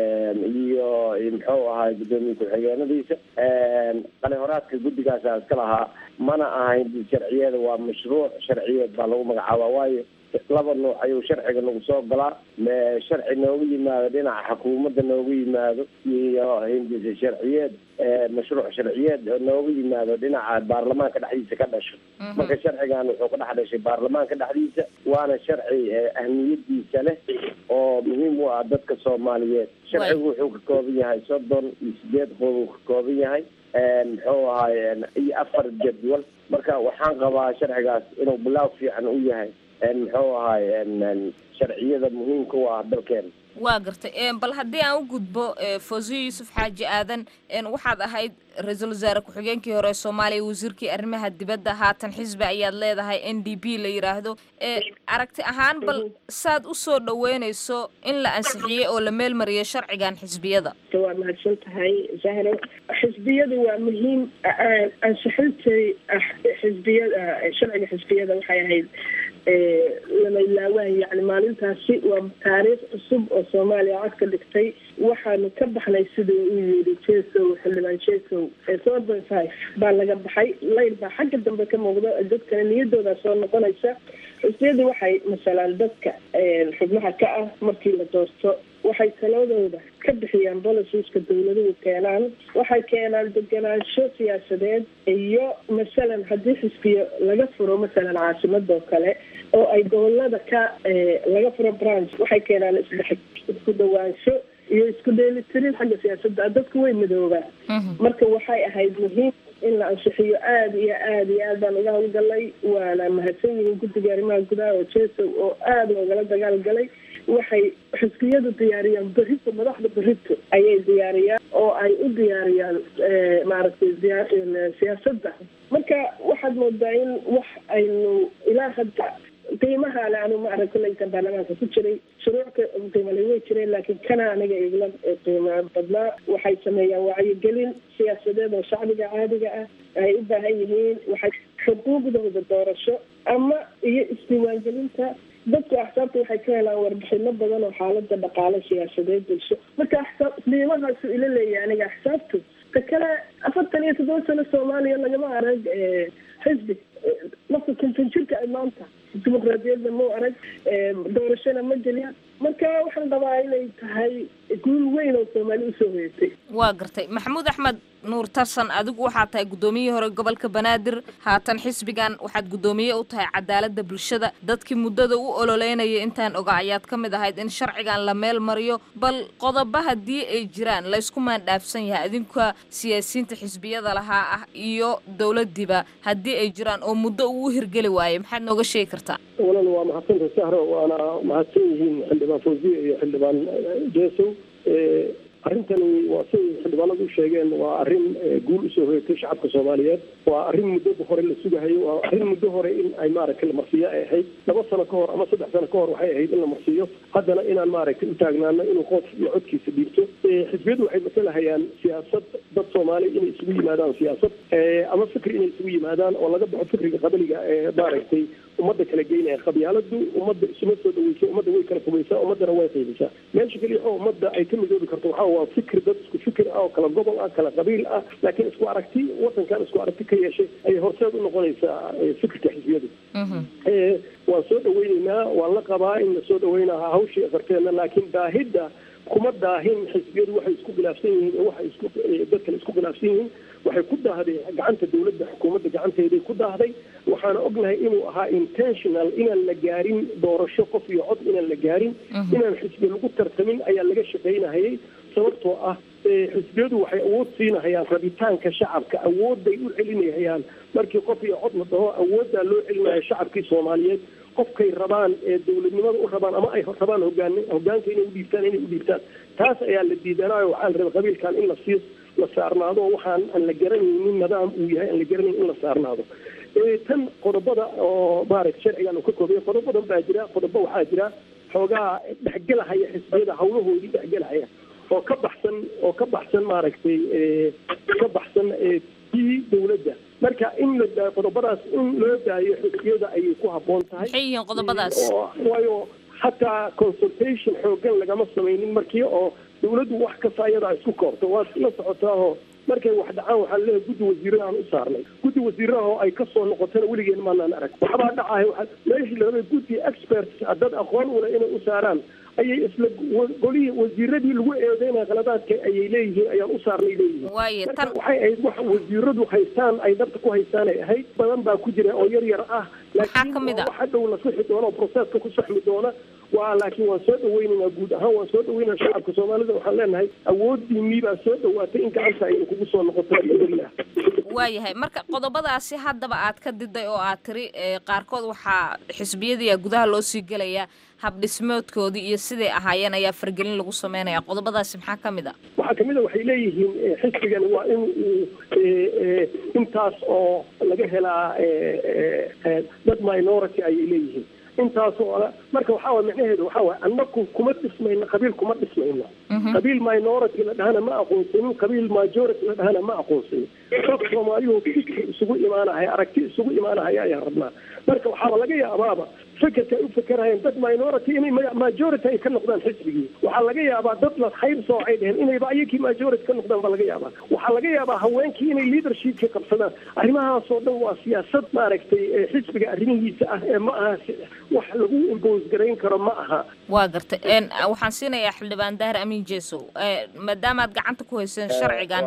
iyo muxuu ahay gudoomiye ku-xigeenadiisa qale horaadka guddigaas iska lahaa mana ahayn sharciyada waa mashruuc sharciyeed baa lagu magacaabaa waayo laba nooc ayuu sharciga nagu soo galaa sharci noogu yimaado dhinaca xukuumadda noogu yimaado iyo hindisa sharciyeed mashruuc sharciyeed noogu yimaado dhinaca baarlamaanka dhexdiisa ka dhasho marka sharcigan wuxuu ka dhex dhashay baarlamaanka dhexdiisa waana sharci ahmiyadiisa leh oo muhiim u ah dadka Soomaaliyeed sharcigu wuxuu ka kooban yahay soddon iyo sideed qodob ka kooban yahay muxuu ahay iyo afar jadwal marka waxaan qabaa sharcigaas inuu bilaaw fiican u yahay muxuu ahay sharciyada muhiimka u ah dalkeena waa gartay bal haddii aan u gudbo Fawzi Yuusuf Xaaji Aadan waxaad ahayd ra'iisul wasaare ku-xigeenkii hore Soomaaliya wasiirkii arrimaha dibadda haatan xisbi ayaad leedahay N D P la yiraahdo aragti ahaan bal saad u soo dhaweynayso in la ansixiyay oo la meel mariyo sharcigan xisbiyada waa mahadsan tahay Zahra xisbiyadu waa muhiim ansixintay xisbiyada sharciga xisbiyada waxay ahayd lama ilaawaan yani maalintaasi waa taariikh cusub oo Soomaaliya cod ka dhigtay waxaanu ka baxnay sidii uu yiri Jeesow xildhibaan Jeesow four point five baa laga baxay layl baa xagga dambe ka muuqda dadka niyadooda soo noqonaysa xisbiyadu waxay masalan dadka xubnaha ka ah markii la doorto waxay taladooda ka bixiyaan bolisiska dawladuhu keenaan waxay keenaan deganaansho siyaasadeed iyo masalan haddii xisbiyo laga furo masalan caasimadoo kale oo ay gobolada ka laga furo branch waxay keenaan isdhex isku dhawaansho iyo isku dheelitirin xagga siyaasadda dadku way midoobaan marka waxay ahayd muhiim in la ansixiyo aad iyo aad iyo aad baan uga howlgalay waana mahadsan yihiin guddiga arrimaha gudaha oo Jeesow oo aad loogala dagaal galay waxay xisbiyadu diyaariyaan berrito madaxda berrito ayay diyaariyaan oo ay u diyaariyaan maaragtay siyaasadda marka waxaad moodaa in wax aynu ilaa hadda qiimaha le anu maaragtay laytan baarlamaanka ku jiray shuruucka qiimale way jireen laakiin kana aniga igla qiimo badnaa waxay sameeyaan wacyigelin siyaasadeed oo shacbiga caadiga ah ay u baahan yihiin waxay xuquuqdooda doorasho ama iyo isdiiwaangelinta dadku axsaabta waxay ka helaan warbixino badan oo xaalada dhaqaale siyaasadeed bulsho marka axsaab qiimahaasu ila leeyahay aniga axsaabtu ka kale afartan iyo toddoba sano Soomaaliya lagama arag xisbi nafta konton jirka ay maanta dimuqraadiyadda ma arag doorashana ma gelin marka waxaan qabaa inay tahay guul weyn oo Soomaaliya usoo hoyatay waa gartay Maxamuud Axmed Nuur Tarsan adigu waxaad tahay gudoomiyihii hore gobolka Banaadir haatan xisbigan waxaad gudoomiye u tahay cadaaladda bulshada dadkii muddada u ololeynayay intaan oga ayaad ka mid ahayd in sharcigan la meel mariyo bal qodobo haddii ay jiraan la isku maandhaafsan yahay idinka siyaasiyiinta xisbiyada lahaa ah iyo dawladdiba haddii ay jiraan oo muddo uu hirgeli waayay maxaad nooga sheegi kartaa walaal waa mahadsantahay Sahro waana mahadsan yihiin xildhibaan Fawzi iyo xildhibaan Jeesow arrintani waa siday xildhibaanadu u sheegeen waa arrin guul usoo hoyatay shacabka soomaaliyeed waa arrin muddo hore la sugahayo waa arrin muddo hore in ay maaragtay la marsiiyo ay ahayd laba sano ka hor ama saddex sano ka hor waxay ahayd in la marsiiyo haddana inaan maaragtay u taagnaano inuu qof iyo codkiisa dhiibto xisbiyadu waxay masalahayaan siyaasad dad soomaali inay isugu yimaadaan siyaasad ama fikri inay isugu yimaadaan oo laga baxo fikriga qabiliga ee maaragtay ummadda kala geynaya qabyaaladu ummadda isuma soo dhaweysa ummadda way kala fogeysaa ummaddana way qaybisaa meesha keliya oo ummadda ay ka midoobi karto waxaa waa fikir dad isku fikir ah oo kala gobol ah kala qabiil ah laakiin isku aragti wadankan isku aragti ka yeeshay ayay horseed u noqonaysaa fikirka xisbiyadu waan soo dhaweyneynaa waan la qabaa in la soo dhaweynaa hawshii afarteena laakiin daahidda kuma daahin xisbiyadu waxay isku khilaafsan yihiin waxay isku dadkan isku khilaafsan yihiin waxay ku daahday gacanta dawladda xukuumadda gacanteeday ku daahday waxaana ognahay inuu ahaa intentional inaan la gaarin doorasho qof iyo cod inaan la gaarin inaan xisbi lagu tartamin ayaa laga shaqaynahayay sababtoo ah xisbiyadu waxay awood siinahayaan rabitaanka shacabka awoodday u celinahayaan markii qof iyo cod la dhaho awooddaa loo celinaya shacabkii soomaaliyeed qofkay rabaan ee dawladnimada u rabaan ama ay rabaan hogaan hogaanka inay u dhiibtaan inay u dhiibtaan taas ayaa la diidanaayo waxaa la rabay qabiilkan in la sii la saarnaado waxaan aan la garanaynin nidaam uu yahay aan la garanayn in la saarnaado tan qodobada oo maaragtay sharcigan uu ka koobaya qodob badan baa jira qodobo waxaa jira xoogaa dhexgelahaya xisbiyada hawlahoodii dhexgelahaya oo ka baxsan oo ka baxsan maaragtay ka baxsan tii dawladda marka in la qodobadaas in loo daayo xisbiyada ayay ku habboon tahay maxay yihiin qodobadaas waayo hataa consultation xoogan lagama samaynin markii oo dawladdu wax kasta ayadaa isku koorto waad la socotaahoo markay wax dhacaan waxaa leeyahay guddi wasiiraha aan u saarnay guddi wasiiraha oo ay ka soo noqotana weligeen maanaan arag waxbaa dhacahay waa meeshii larabay guddi experts dad aqoon u leh inay u saaraan ayay isla golihii wasiiradii lagu eedeynaya qaladaadka ayay leeyihiin ayaan u saarnay leeyihiin marka waxay ahayd wax wasiiradu haystaan ay dabta ku haystaan ay ahayd badan baa ku jira oo yar yar ah laakiin waxa dhow la sixi doono proceska ku saxmi doona waa laakiin waan soo dhaweynaynaa guud ahaan waan soo dhaweynaa shacabka soomaalida waxaan leenahay awooddiinii baa soo dhawaatay in gacanta ay kugu soo noqoto alhamdulilah waayahay marka qodobadaasi haddaba aad ka diday oo aad tiri qaarkood waxaa xisbiyadii gudaha loo sii gelayaa habdhismoodkoodii iyo siday ahaayeen ayaa fargelin lagu sameynaya qodobadaasi maxaa ka mid a waxaa kamid a waxay leeyihiin xisbigan waa in uu intaas oo laga helaa dad minority ayay leeyihiin intaas oo marka waxaa waa macnaheedu waxaa waay annaku kuma dhismayno qabiil kuma dhismayno qabiil minority la dhahana ma aqoonsanin qabiil majority la dhahana ma aqoonsanin dad soomaaliyu fikir isugu imaanahaya aragti isugu imaanahaya ayaan rabnaa marka waxaaba laga yaabaaba fikirka ay u fikirayeen dad minority inay majority ay ka noqdaan xisbigii waxaa laga yaabaa dad la khayr soo ay dheheen inayba ayakii majority ka noqdaan baa laga yaabaa waxaa laga yaabaa haweenkii inay leadershipka qabsadaan arrimahaasoo dhan waa siyaasad maaragtay xisbiga arrimihiisa ah ee ma aha wax lagu impose garayn karo ma aha waa gartay waxaan siinayaa xildhibaan daahir amiin jeesow maadaama aad gacanta ku hayseen sharcigan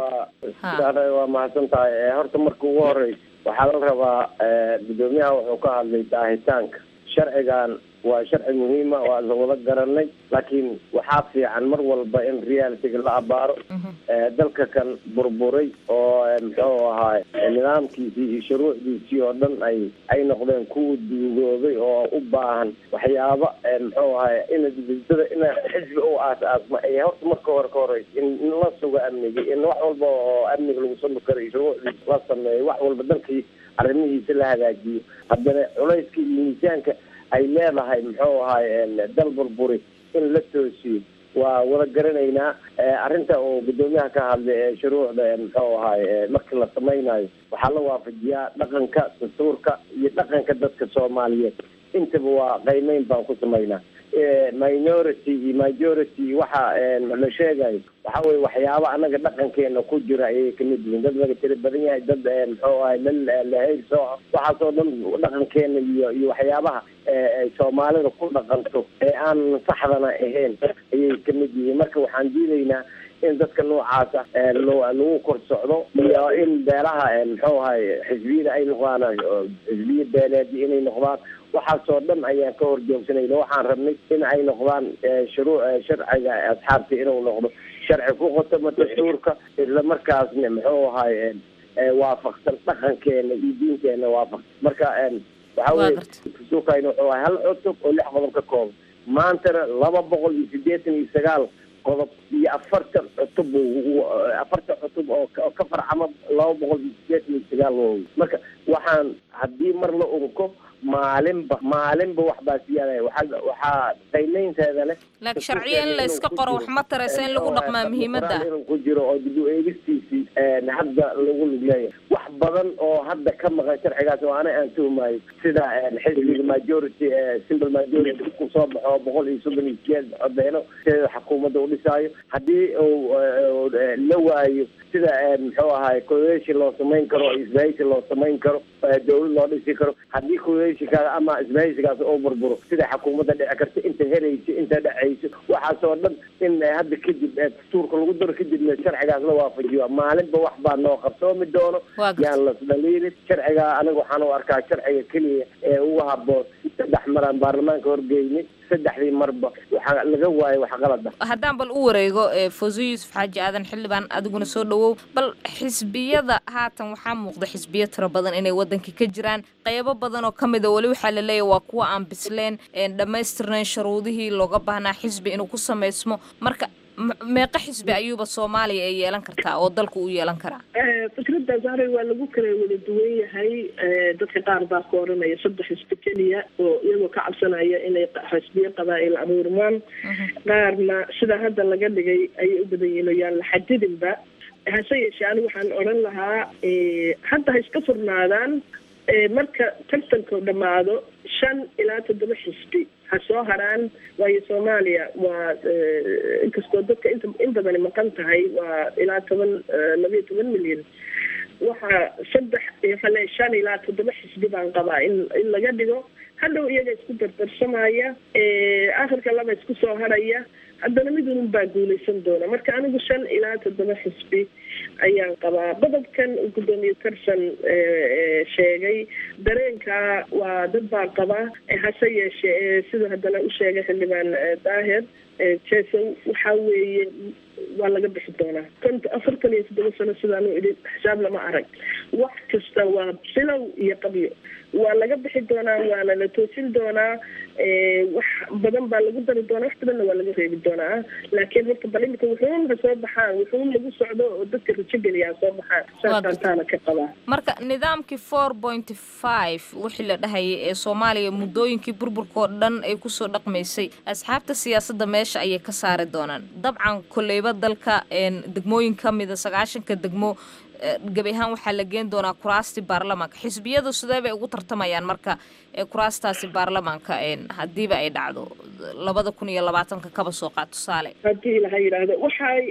waa mahadsan tahay horta marka ugu horeysa waxaa la rabaa gudoomiyaha wuxuu ka hadlay daahitaanka sharcigan waa sharci muhiima waa la wada garanay laakiin waxaa fiican mar walba in realityga la abaaro dalka kan burburay oo muxuu ahaay nidaamkiisii iyo shuruucdiisii oo dhan ay ay noqdeen kuwa duugoobay oo u baahan waxyaaba muxuu ahaay in dada in xisbi u aas-aasma ay horta marka hore ka horeysa in la sugo amniga in wax walba oo amniga lagu sami karo iyo shuruucdiisa la sameeyo wax walba dalkii arrimihiisa la hagaajiyo haddana culayska iyo miisaanka ay leedahay muxuu ahaay dal burburi in la toosiyo waa wada garanaynaa arrinta oo gudoomiyaha ka hadlay ee shuruucda muxuu ahaay markii la samaynayo waxaa la waafajiyaa dhaqanka dastuurka iyo dhaqanka dadka soomaaliyeed intaba waa qiimeyn baan ku samaynaa minority iyo majority waxa la sheegayo waxa weye waxyaaba anaga dhaqankeena ku jira ayay kamid yihiin dad laga tira badan yahay dad muxuu ahay lahayl sooco waxaasoo dhan dhaqankeena iyo iyo waxyaabaha ay soomaalida ku dhaqanto ee aan saxdana ahayn ayay kamid yihiin marka waxaan diidaynaa in dadka noocaasa lagu kor socdo iyo in beelaha muxuu ahay xisbiyada ay noqdaan xisbiya beeleedi inay noqdaan waxaasoo dhan ayaan ka horjoogsanayna waxaan rabnay in ay noqdaan shuruuc sharciga asxaabta inuu noqdo sharci ku qotoma dastuurka isla markaasna muxuu ahay waafaqsan dhaqankeena iyo diinteena waafaqsan marka waxa weye dastuurkayna wuxuu ahay hal cutub oo lix qodob ka kooban maantana laba boqol iyo siddeetan iyo sagaal qodob iyo iyo afartan cutub afartan cutub oo ka farcama laba boqol sideetan iyo sagaal waawy marka waxaan haddii mar la unko maalinba maalinba wax baa siyaadaya waxaa waxaa qiimeynteeda leh laakiin sharciya in la iska qoro wax ma taraysa in lagu dhaqmaa muhiimadda inuu ku jiro oo dib u eegistiisii hadda lagu lugleeyahay wax badan oo hadda ka maqan sharcigaas oo ana aan tuhmayo sida xisbiga majority simple majority ku soo baxo boqol iyo soddon iyo sideed codeyno sida xukuumadda u dhisaayo haddii uu la waayo sida muxuu ahaay coalition loo samayn karo isbahaysi loo samayn karo dawlad loo dhisi karo haddii coalitionkaada ama isbahaysigaas oo burburo sida xukuumadda dhici karta inta helayso inta dhacayso waxaas oo dhan in hadda kadib dastuurka lagu daro kadibna sharcigaas la waafajiyo maalinba wax baa noo qabsoomi doono yaan las dhaliilin sharciga aniga waxaan u arkaa sharciga keliya ee ugu haboon saddex maraan baarlamaanka horgeynay saddexdii marba waxaa laga waayo wax qalad ah haddaan bal u wareego Fawzi Yuusuf Xaaji Aadan xildhibaan adiguna soo dhawow bal xisbiyada haatan waxaa muuqda xisbiyo tiro badan inay wadanka ka jiraan qaybo badan oo kamid ah wali waxa la leeyahay waa kuwa aan bisleen dhamaystirnayn shuruudihii looga baahnaa xisbi inuu ku sameysmo marka meeqa xisbi ayuuba Soomaaliya ay yeelan kartaa oo dalku u yeelan karaa fikradda zahra waa lagu kala wada duwan yahay dadka qaar baa ku oranaya saddex xisbi kaliya oo iyagoo ka cabsanaya inay xisbiyo qabaa'il abuurmaan qaarna sida hadda laga dhigay ay u badan yihiin yaan la xadidinba hase yeeshee anigu waxaan oran lahaa hadda ha iska furnaadaan marka tartanka dhamaado shan ilaa toddoba xisbi ha soo haraan waayo Soomaaliya waa inkastoo dadka inta in badan maqan tahay waa ilaa toban laba iyo toban milyan waxaa saddex iyo shan ilaa toddoba xisbi baan qabaa in in laga dhigo hadhow iyaga isku dardarsamaya aakhirka laba isku soo haraya haddana mid un baa guulaysan doona marka anigu shan ilaa toddoba xisbi ayaan qabaa qodobkan uu gudoomiye Tarsan sheegay dareenka waa dad baa qabaa hase yeeshee sida haddana u sheegay xildhibaan Daahir Jason waxa weeye waa laga bixi doonaa konta afartan iyo toddoba sano sidaan u idin xisaab lama arag wax kasta waa bilow iyo qabyo waa laga bixi doonaa waana la toosin doonaa wax badan baa lagu dari doonaa wax badanna waa laga reebi doonaa laakiin horta bal imika wuxuun ha soo baxaan wuxuun lagu socdo oo dadka rajo geliyaa soo baxaan saasaan ka qabaa marka nidaamkii four point five wixii la dhahayay ee Soomaaliya muddooyinkii burburkoo dhan ay ku soo dhaqmaysay asxaabta siyaasadda meesha ayay ka saari doonaan dabcan koleyba dalka degmooyin ka mid ah sagaashanka degmo gabi ahaan waxaa la geen doonaa kuraasti baarlamaanka xisbiyadu sidee bay ugu tartamayaan marka kuraastaasi baarlamaanka hadiiba ay dhacdo labada kun iyo labaatanka kaba soo qaad tusaale haddii ilaha yidhaahdo waxay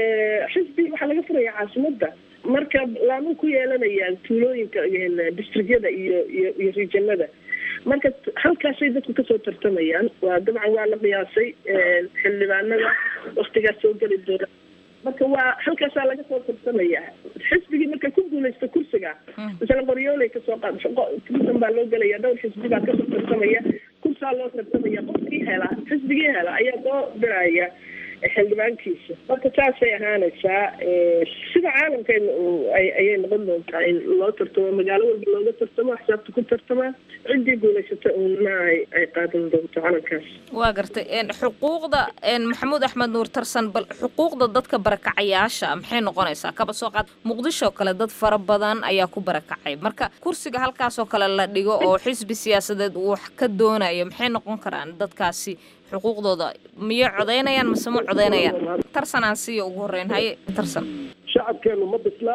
xisbi waxaa laga furayaa caasimadda marka laama ku yeelanayaan tuulooyinka districtyada iyo iyo iyo regionada marka halkaasay dadku kasoo tartamayaan waa dabcan waa la qiyaasay xildhibaanada waktigaas soo geli doona marka waa halkaasaa laga soo tartamaya xisbigii marka ku guulaysto kursiga misala qoryoolay kasoo qaad kursan baa loo gelaya dhowr xisbi baa kasoo tartamaya kursaa loo tartamaya qofkii hela xisbigii hela ayaa soo diraya xildhibaankiisa marka taasay ahaanaysaa sida caalamkeena ayay noqon doontaa in loo tartamo magaalo walba looga tartamo xisaabta ku tartamaa ciddii guulaysata uuna ay qaadan doonto calankaas waa gartay xuquuqda maxamuud axmed nuur Tarsan bal xuquuqda dadka barakacayaasha maxay noqonaysaa kaba soo qaad muqdisho kale dad fara badan ayaa ku barakacay marka kursiga halkaas oo kale la dhigo oo xisbi siyaasadeed uu wax ka doonayo maxay noqon karaan dadkaasi xuquuqdooda miyay codeynayaan mise ma codeynayaan Tarsan aan siiyo ugu horeyn haye Tarsan shacabkeenu ma bisla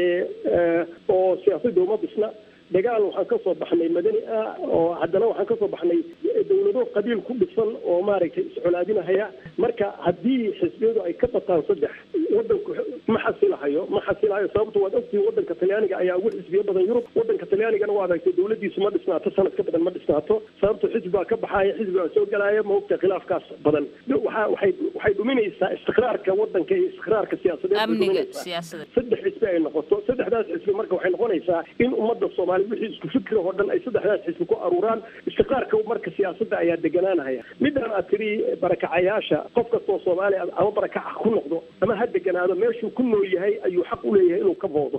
oo siyaasaddu ma bisla dagaal waxaan ka soo baxnay madani ah oo haddana waxaan ka soo baxnay dawlado qabiil ku dhisan oo maaragtay iscolaadinahaya marka haddii xisbiyadu ay ka bataan saddex wadanku ma xasilahayo ma xasilahayo sababtu waad ogtihiin wadanka talyaaniga ayaa ugu xisbiyo badan Yurub wadanka talyaanigana waa aragtay dawladiisu ma dhisnaato sanad ka badan ma dhisnaato sababtu xisbi baa ka baxaya xisbi baa soo galaya ma ogta khilaafkaas badan waxa waxay waxay dhuminaysaa istiqraarka wadanka iyo istiqraarka siyaasadeed amniga siyaasadeed saddex xisbi ay noqoto saddexdaas xisbi marka waxay noqonaysaa in ummadda Soomaaliyeed wixii isku fikir oo dhan ay saddexdaas xisbi ku aruuraan istiqraarka marka siyaasadda ayaa deganaanaya midaan aad tiri barakacayaasha qof kastoo Soomaali ama barakac ku noqdo ama ha deganaado meeshuu ku nool yahay ayuu xaq u leeyahay inuu ka boodo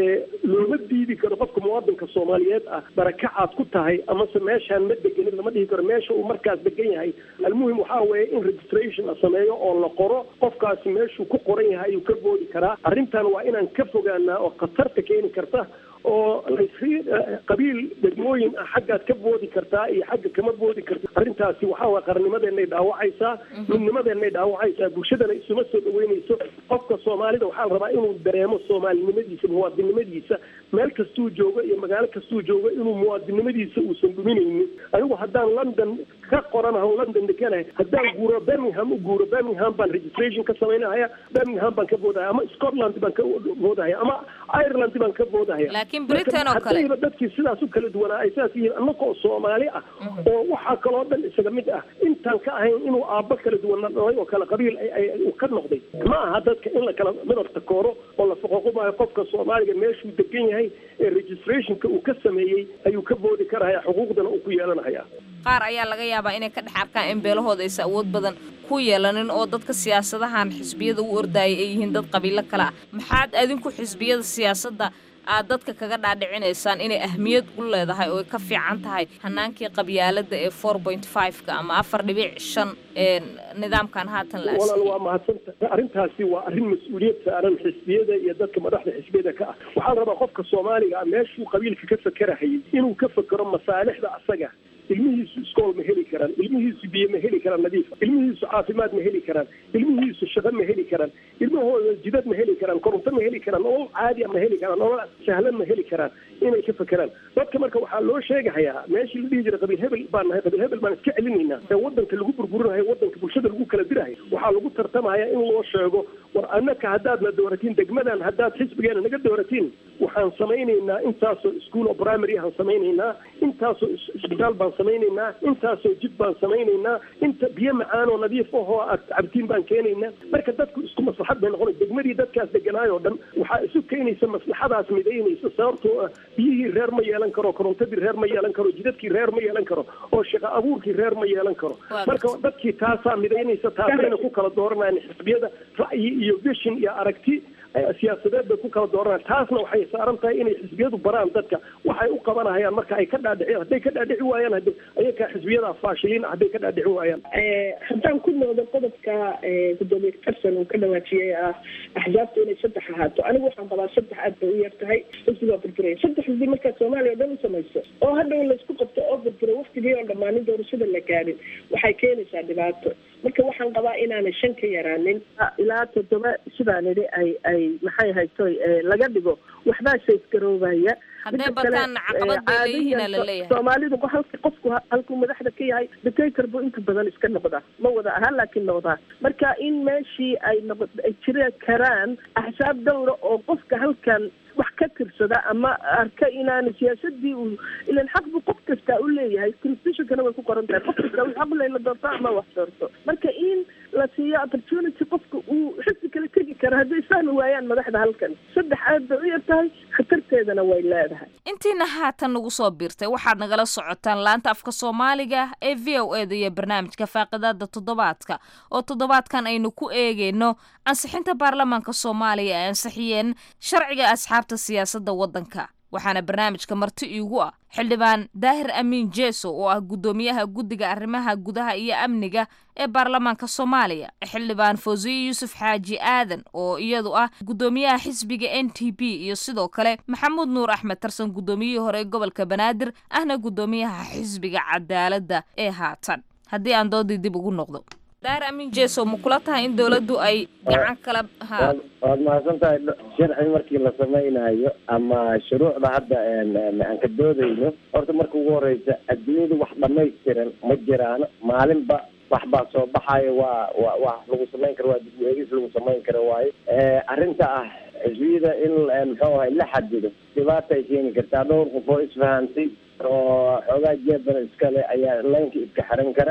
looma diidi karo qofka muwaadinka soomaaliyeed ah barakacaad ku tahay amase meeshaan ma deganin lama dhihi karo meesha uu markaas degan yahay almuhim waxaa weeye in registration la sameeyo oo la qoro qofkaasi meeshuu ku qoran yahay ayuu ka boodi karaa arrintan waa inaan ka fogaanaa oo khatarta keeni karta oo laysri qabiil degmooyin ah xaggaad ka boodi kartaa iyo xagga kama boodi karta arrintaasi waxaa waa qarnimadeenay dhaawacaysaa midnimadeenay dhaawacaysaa bulshadana isuma soo dhaweynayso qofka soomaalida waxaa la rabaa inuu dareemo soomaalinimadiisa muwaadinnimadiisa meel kastuu joogo iyo magaalo kastuu joogo inuu muwaadinnimadiisa uusan dhuminaynin anigu haddaan london ka qoranaho london deganahay haddaan guuro birmingham u guuro birmingham baan registration ka samaynahaya birmingham baan ka boodahaya ama scotland baan ka boodahaya ama ireland baan ka boodahaya laakiin britain oo kale haddayba dadkii sidaas u kala duwanaa ay saas yihiin annagoo soomaali ah oo waxaa kaloo dhan isaga mid ah intaan ka ahayn inuu aabbo kala duwana dhalay oo kala qabiil uu ka noqday ma aha dadka in la kala midabta kooro oo la foqoqumaayo qofka soomaaliga meeshuu degan yahay ee registrationka uu ka sameeyey ayuu ka boodi karahaya xuquuqdana uu ku yeelanahaya qaar ayaa laga yaabaa inay ka dhex arkaan in beelahooda aysa awood badan ku yeelanin oo dadka siyaasadahan xisbiyada u ordaayay ay yihiin dad qabiilo kale ah maxaad adinku xisbiyada siyaasadda aad dadka kaga dhaadhicinaysaan inay ahmiyad u leedahay oo ay ka fiican tahay hanaankii qabyaalada ee four point five-ka ama afar dhibic shan ee nidaamkan haatan la walaal waa mahadsanta arrintaasi waa arrin mas-uuliyad saaran xisbiyada iyo dadka madaxda xisbiyada ka ah waxaa la rabaa qofka soomaaliga ah meeshuu qabiilka ka fakerahayay inuu ka fekero masaalixda asaga ilmihiisu iskool ma heli karaan ilmihiisu biyo ma heli karaan nadiif ilmihiisu caafimaad ma heli karaan ilmihiisu shaqo ma heli karaan ilmahooda jidad ma heli karaan koronto ma heli karaan nolol caadiya ma heli karaan nolol sahlan ma heli karaan inay ka fekeraan dadka marka waxaa loo sheegahayaa meeshii la dhihi jiray qabiil hebel baan nahay qabiil hebel baan iska celinaynaa ee wadanka lagu burburinayo wadanka bulshada lagu kala dirahayo waxaa lagu tartamayaa in loo sheego war annaka haddaad na dooratiin degmadan haddaad xisbigeena naga dooratiin waxaan samaynaynaa intaasoo iskuol oo primary aan samaynaynaa intaasoo isbitaal baan samaynaynaa intaasoo jid baan samaynaynaa inta biyo macaan oo nadiif ahoo cabtiin baan keenaynaa marka dadku isku maslaxad bay noqonay degmadii dadkaas deganaayoo dhan waxaa isu keenaysa maslaxadaas midaynaysa sababtoo ah biyihii reer ma yeelan karo korontadii reer ma yeelan karo jidadkii reer ma yeelan karo oo shaqo abuurkii reer ma yeelan karo marka dadkii taasaa midaynaysa taasayna ku kala dooranayaan xisbiyada ra'yi iyo vision iyo aragti siyaasadeed bay ku kala dooranayaan taasna waxay saaran tahay inay xisbiyadu baraan dadka waxay u qabanahayaan marka ay ka dhaadhiciyaan hadday ka dhaadhici waayaan hade ayakaa xisbiyada faashiliin hadday ka dhaadhici waayaan haddaan ku noqdo qodobka gudoomiye karsan uu ka dhawaajiyey ah axsaabta inay saddex ahaato anigu waxaan qabaa saddex aad bay u yar tahay xisbigaa burburay saddex xisbi markaa soomaaliya o dhan u samayso oo hadhow laysku qabto oo burburay waktigii oo dhammaanin doorashada la gaadhin waxay keenaysaa dhibaato marka waxaan qabaa inaanay shan ka yaraanin ilaa toddoba sidaa nidhi ay ay maxay haytoy laga dhigo waxbaa shaysgaroobaya hadday bataanna caqabad bay leeyihiin la leeyahay soomaalidu halka qofku halkuu madaxda ka yahay dictator buu inta badan iska noqdaa ma wada aha laakiin noqdaa marka in meeshii ay noqo ay jiri karaan axsaab dowra oo qofka halkan wax ka tirsada ama arka inaana siyaasadii uu ilan xaq buu qof kastaa u leeyahay constitutionkana way ku qoran tahay qof kastaa xaq u leeyahay doorto ama wax doorto marka in la siiyo opportunity qofka uu xisbi kala tegi kara hadday fahmi waayaan madaxda halkan saddex aad bay u yar tahay khatarteedana way leedahay intiina haatan nagu soo biirtay waxaad nagala socotaan laanta afka soomaaliga ee v o e da iyo barnaamijka faaqidaada toddobaadka oo toddobaadkan aynu ku eegeyno ansixinta baarlamaanka soomaaliya ay ansixiyeen sharciga asxaabta siyaasadda waddanka waxaana barnaamijka marti iigu ah xildhibaan daahir amiin jeeso oo ah guddoomiyaha guddiga arrimaha gudaha iyo amniga ee baarlamaanka soomaaliya xildhibaan fawziye yuusuf xaaji aadan oo iyadu ah guddoomiyaha xisbiga n t p iyo sidoo kale maxamuud nuur axmed tarsan guddoomiyihii hore ee gobolka banaadir ahna guddoomiyaha xisbiga cadaaladda ee haatan haddii aan doodii dib ugu noqdo daahir amiin jeeso ma kula tahay in dawladdu ay gacan kala ha waad mahadsan tahay sharci markii la samaynayo ama shuruucda hadda aan ka doodayno horta marka ugu horeysa adduunyadu wax dhamaystiran ma jiraan maalinba wax baa soo baxaya waa wa wax lagu samayn karo waa dib u eegis lagu samayn karo waayo arrinta ah xisbiyada in muxuu ahay la xadido dhibaata ay keeni kartaa dhowr qof oo isfahantay oo xoogaa jeebana iskale ayaa laynka iska xiran kara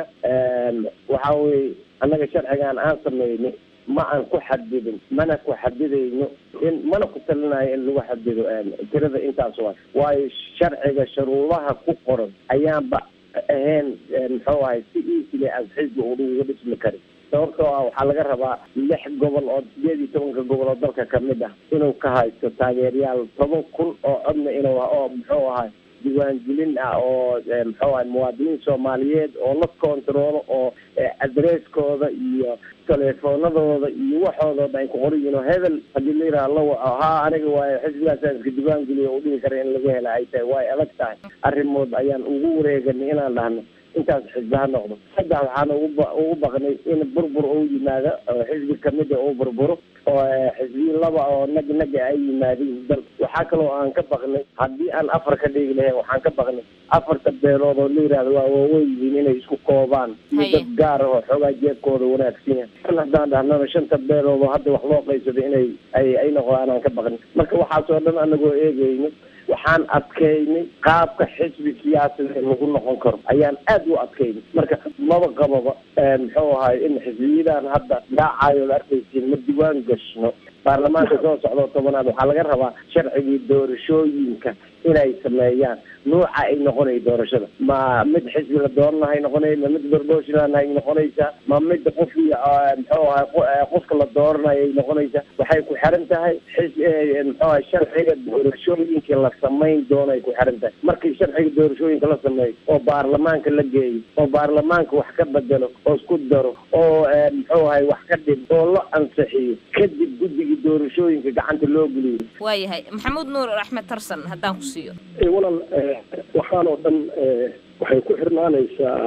waxa weye annaga sharcigan aan sameynay ma aan ku xadidin mana ku xadidayno in mana ku talinayo in lagu xadido tirada intaas waa waayo sharciga shuruudaha ku qoran ayaanba ahayn muxuu ahay si easily as xisbi uga dhismi kari sababtoo ah waxaa laga rabaa lix gobol oo sideed iyo tobanka gobol oo dalka kamid ah inuu ka haysto taageerayaal toban kun oo codna inuu oo muxuu ahay diiwaangelin ah oo muxuu ahay muwaadiniin soomaaliyeed oo la kontaroolo oo adresskooda iyo teleefoonadooda iyo waxoodooda ay ku qoran yihiin oo hebel haddii la yidhaha la waco haa aniga waayo xisbigaasaan iska diiwaangeliyo u dhigi kara in laga hela ay tahay way adag tahay arrimood ayaan ugu wareeganay inaan dhahno intaas xisbi ha noqdo saddex waxaan ugu ugu baqnay in burbur uu yimaado xisbi kamid a uu burburo oo xisbiyi laba oo nag naga ay yimaadeen dal waxaa kaloo aan ka baqnay haddii aan afar ka dhigi lahayn waxaan ka baqnay afarta beelood oo la yidhahdo waa waaweyn yihiin inay isku koobaan iyo dad gaar ah oo xoogaa jeebkooda wanaagsan yahay kan haddaan dhahnana shanta beelood oo hadda wax loo qaysado inay ay ay noqdaan aan ka baqnay marka waxaasoo dhan anagoo eegayna waxaan adkaynay qaabka xisbi siyaasadeed lagu noqon karo ayaan aad u adkaynay marka maba qababa muxuu ahay in xisbiyadan hadda dhaacayo la arkaysiin ma diiwaan gashno baarlamaanka soo socdo tobanaad waxaa laga rabaa sharcigii doorashooyinka inay sameeyaan nuuca ay noqonay doorashada ma mid xisbi la dooranahay noqonay ma mid barbooshland ay noqonaysaa ma mid qofkii muxuu ahay qofka la dooranayo ay noqonaysaa waxay ku xiran tahay xis muxuu ahay sharciga doorashooyinka la samayn doono ay ku xiran tahay markii sharciga doorashooyinka la sameeyo oo baarlamaanka la geeyo oo baarlamaanka wax ka bedelo oo isku daro oo muxuu ahay wax ka dhib oo la ansixiyo kadib guddiga doorashooyinka gacanta loo geliyo waayahay maxamuud nuur axmed tarsan haddaan ku siiyo walaal waxaan oo dhan waxay ku xirnaanaysaa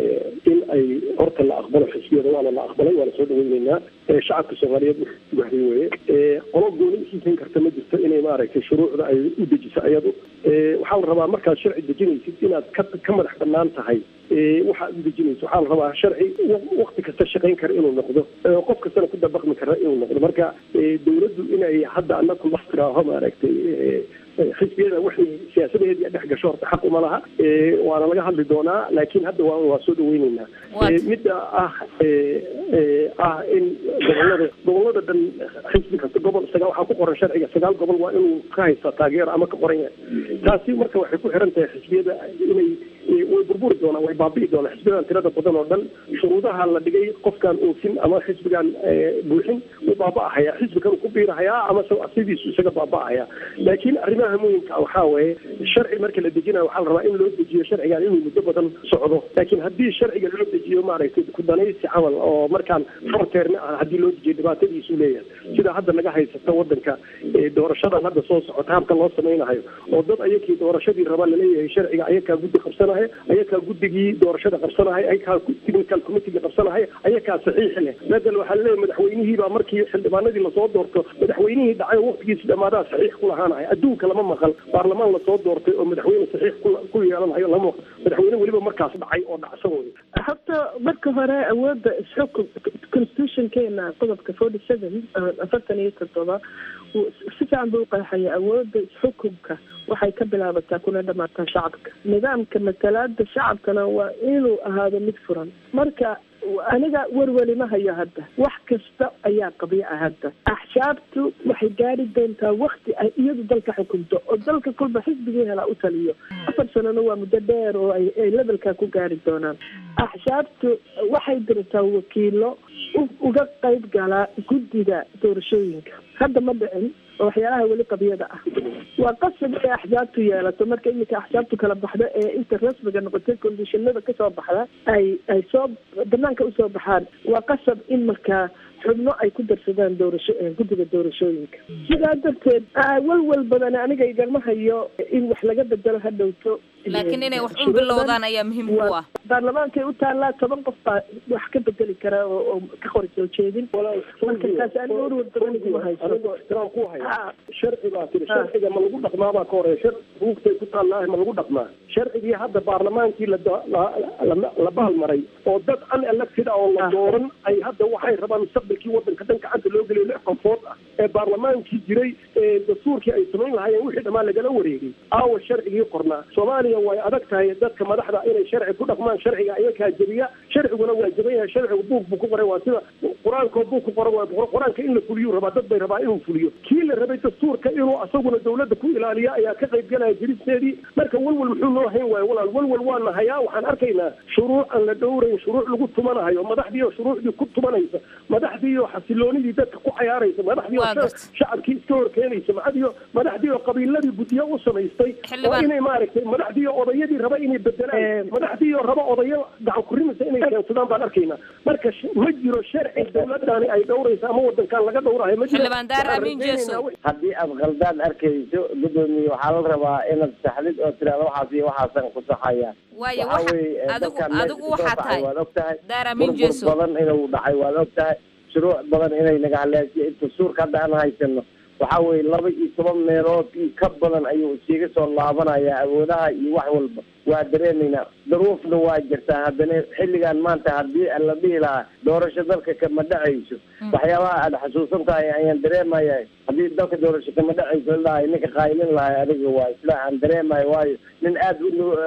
in ay horta la aqbalo xisbiyada waana la aqbalay waana soo dhaweyneynaa shacabka soomaaliyeed wuxuu gahday weye qolo gooni isiisan karta ma jirto inay maaragtay shuruucda ay u dejiso ayadu waxaa la rabaa markaad sharci dejinaysid inaad ka ka madax banaan tahay waxaad u dejinayso waxaa la rabaa sharci wakti kasta shaqayn kara inuu noqdo qof kastana ku dabaqmi kara inuu noqdo marka dawladdu inay hadda anaku la tiraaho maaragtay xisbiyada waxay siyaasadaheedii dhex gasho horta xaq uma laha waana laga hadli doonaa laakiin hadda waa waa soo dhaweyneynaa midda ah ah in gobolada gobolada dhan xisbi kasta gobol sagaal waxaa ku qoran sharciga sagaal gobol waa inuu ka haysta taageero ama ka qoran yahay taasi marka waxay ku xiran tahay xisbiyada inay way burburi doonaan way baabi'i doonaan xisbiyadan tirada badan oo dhan shuruudaha la dhigay qofkaan oofin ama xisbigaan buuxin wuu baaba'ahayaa xisbi kan ku biirahayaa ama sidiisu isaga baaba'ahayaa laakiin arrimaha muhimka waxaa weeye sharci marka la dejinayo waxaa la rabaa in loo dejiyo sharcigan inuu muddo badan socdo laakiin haddii sharciga loo dejiyo maaragtay ku danaysi camal oo markaan horteerna ah haddii loo dejiyo dhibaatadiisu leeyahay sida hadda naga haysata wadanka doorashadan hadda soo socota habka loo samaynayo oo dad ayakii doorashadii raba laleeyahay sharciga ayakaa guddi qabsanahay ayakaa guddigii doorashada qabsanahay ayakaa technical committee qabsanahay ayakaa saxiix leh madal waxaa laleeyahay madaxweynihii baa markii xildhibaanadii lasoo doorto madaxweynihii dhacay waqtigiisi dhamaadaa saxiix ku lahaanahay adduunka lama maqal baarlamaan lasoo doortay oo madaxweyne saxiix ku yeelanayo lama maqal madaxweyne weliba markaas dhacay oo dhacsan wey horta marka hore awoodda isxukun constitutionkeena qodobka forty seven afartan iyo toddoba si fiican buu uqeexaya awoodda isxukunka waxay ka bilaabataa kuna dhamaataa shacabka nidaamka matalaada shacabkana waa inuu ahaado mid furan marka aniga werweli ma hayo hadda wax kasta ayaa qabiica hadda axsaabtu waxay gaari doontaa wakti ay iyadu dalka xukunto oo dalka kulba xisbigii helaa u taliyo afar sanana waa muddo dheer oo ay levelkaa ku gaari doonaan axsaabtu waxay dirtaa wakiilo uga qayb galaa guddiga doorashooyinka hadda ma dhicin oo waxyaalaha weli qabiyada ah waa qasab inay axsaabtu yeelato marka iminka axsaabtu kala baxdo ee inta rasmiga noqotay conditionada kasoo baxda ay ay soo banaanka usoo baxaan waa qasab in markaa xubno ay ku darsadaan doorasho guddiga doorashooyinka sidaa darteed walwal badan aniga igalma hayo in wax laga bedelo ha dhowto laakiin inay wax un bilowdaan ayaa muhiim u ah baarlamaankay u taallaa toban qof baa wax ka bedeli kara oo ka qori soo jeedin marka taas aniga warwar badan iguma hayso sharci baa tiri sharciga ma lagu dhaqmaa baa ka horeeya sharci buugtay ku taallaa ma lagu dhaqmaa sharcigii hadda baarlamaankii la la baalmaray oo dad unelected oo la dooran ay hadda waxay rabaan mustaqbalkii wadanka dhan gacanta loo geliyo lix qofood ah ee baarlamaankii jiray ee dastuurkii ay samayn lahaayeen wixii dhammaan lagala wareegay aawa sharcigii qornaa soomaaliya way adag tahay dadka madaxda inay sharci ku dhaqmaan sharciga ayakaa jebiya sharciguna waa jaban yahay sharcigu buug buu ku qoray waa sida qur-aankoo buug ku qoran waa qur-aanka in la fuliyo rabaa dad bay rabaa inuu fuliyo kii la rabay dastuurka inuu asaguna dawladda ku ilaaliya ayaa ka qayb galaya jiristeedii marka walwal muxuu noo hayn waayo walaal walwal waana hayaa waxaan arkaynaa shuruuc aan la dhowrayn shuruuc lagu tumanahayo madaxdii oo shuruucdii ku tumanaysa madaxdii oo xasiloonidii dadka ku cayaaraysa madaxdii oo shacabkii iska horkeenaysa macadiyo madaxdii oo qabiiladii guddiyo u samaystay oo inay maaragtay madaxdii oo odayadii raba inay bedelaan madaxdii oo raba odayo gacan ku rimisa inay keensadaan baan arkaynaa marka ma jiro sharci dawladdaani ay dhowraysa ama wadankan laga dhowrahay ma jiro haddii aad khaldaan arkayso gudoomiye waxaa la rabaa inaad saxdid oo tiraada waxaas iyo waxaasan ku saxaya waayo adigu waxaa tahay waad og tahay burbur badan inuu dhacay waad og tahay shuruuc badan inay naga haleeshiyo dastuurka hadda aan haysano waxaa weeye laba iyo toban meelood iyo ka badan ayuu isiga soo laabanayaa awoodaha iyo wax walba waa dareemaynaa daruufna waa jirtaa haddana xilligan maanta haddii la dhihi lahaa doorasho dalka kama dhacayso waxyaabaha aada xasuusan tahay ayaan dareemaya haddii dalka doorasho kama dhacayso lahay ninka qaylin lahay adiga waa isla aan dareemayo waayo nin aada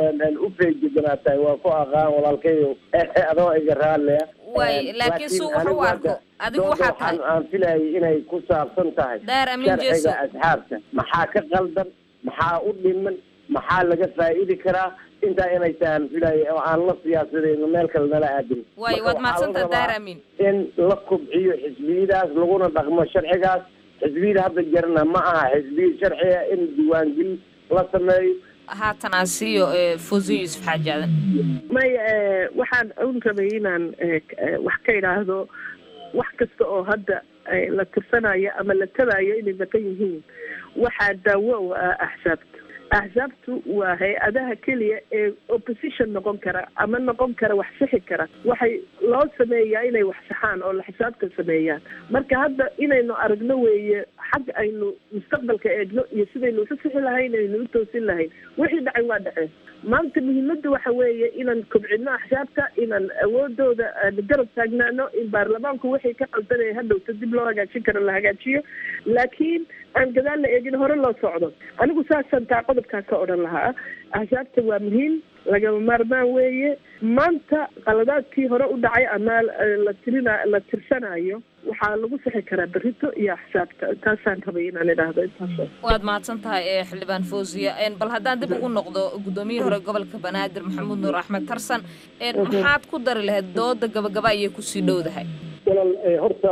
u feejiganaa tahay waa ku aqaan walaalkayo adoo iga raallea way laakiin suu wax u arko adigu waxaa tahay aan filayay inay ku saabsan tahay sharciga asxaabta maxaa ka qaldan maxaa u dhiman maxaa laga faa'iidi karaa intaa inay tahan filayay oo aan la siyaasadayno meel kale nala aadin way waad mahadsantaha daar amiin in la kubciyo xisbiyadaas laguna dhaqmo sharcigaas xisbiyada hadda jarna ma aha xisbiya sharciga in diiwaangelin la sameeyo haatan aan siiyo Fawzi Yusuf Xaaji Aadan may waxaan uun rabay inaan wax ka idhaahdo wax kasta oo hadda la tirsanayo ama la tabayo inay badan yihiin waxaa daawo u ah axsaabta axsaabtu waa hay-adaha keliya ee opposition noqon kara ama noqon kara wax sixi kara waxay loo sameeyaa inay wax saxaan oo la xisaabta sameeyaan marka hadda inaynu aragno weeye xag aynu mustaqbalka eegno iyo sidaynu uka sixi lahayn aynu u toosin lahayn wixii dhacay waa dhaceen maanta muhiimadda waxa weeye inaan kobcino axsaabta inaan awoodooda garab taagnaano in baarlamaanku wixii ka qaldanaya hadhowta dib loo hagaajin karo la hagaajiyo laakiin aan gadaal la eegin hore loo socdo anigu saasaan taa qodobkaa ka odhan lahaa axsaabta waa muhiim lagama maarmaan weeye maanta qaladaadkii hore u dhacay ama la tirina la tirsanayo waxaa lagu sixi karaa berrito iyo axsaabta taasaan rabay inaan idhaahdo intaas waad mahadsan tahay xildhibaan Fawziya bal haddaan dib ugu noqdo gudoomiyihii hore gobolka Banaadir Maxamuud Nuur Axmed Tarsan maxaad ku dari lahayd dooda gabagaba ayay kusii dhowdahay walaal horta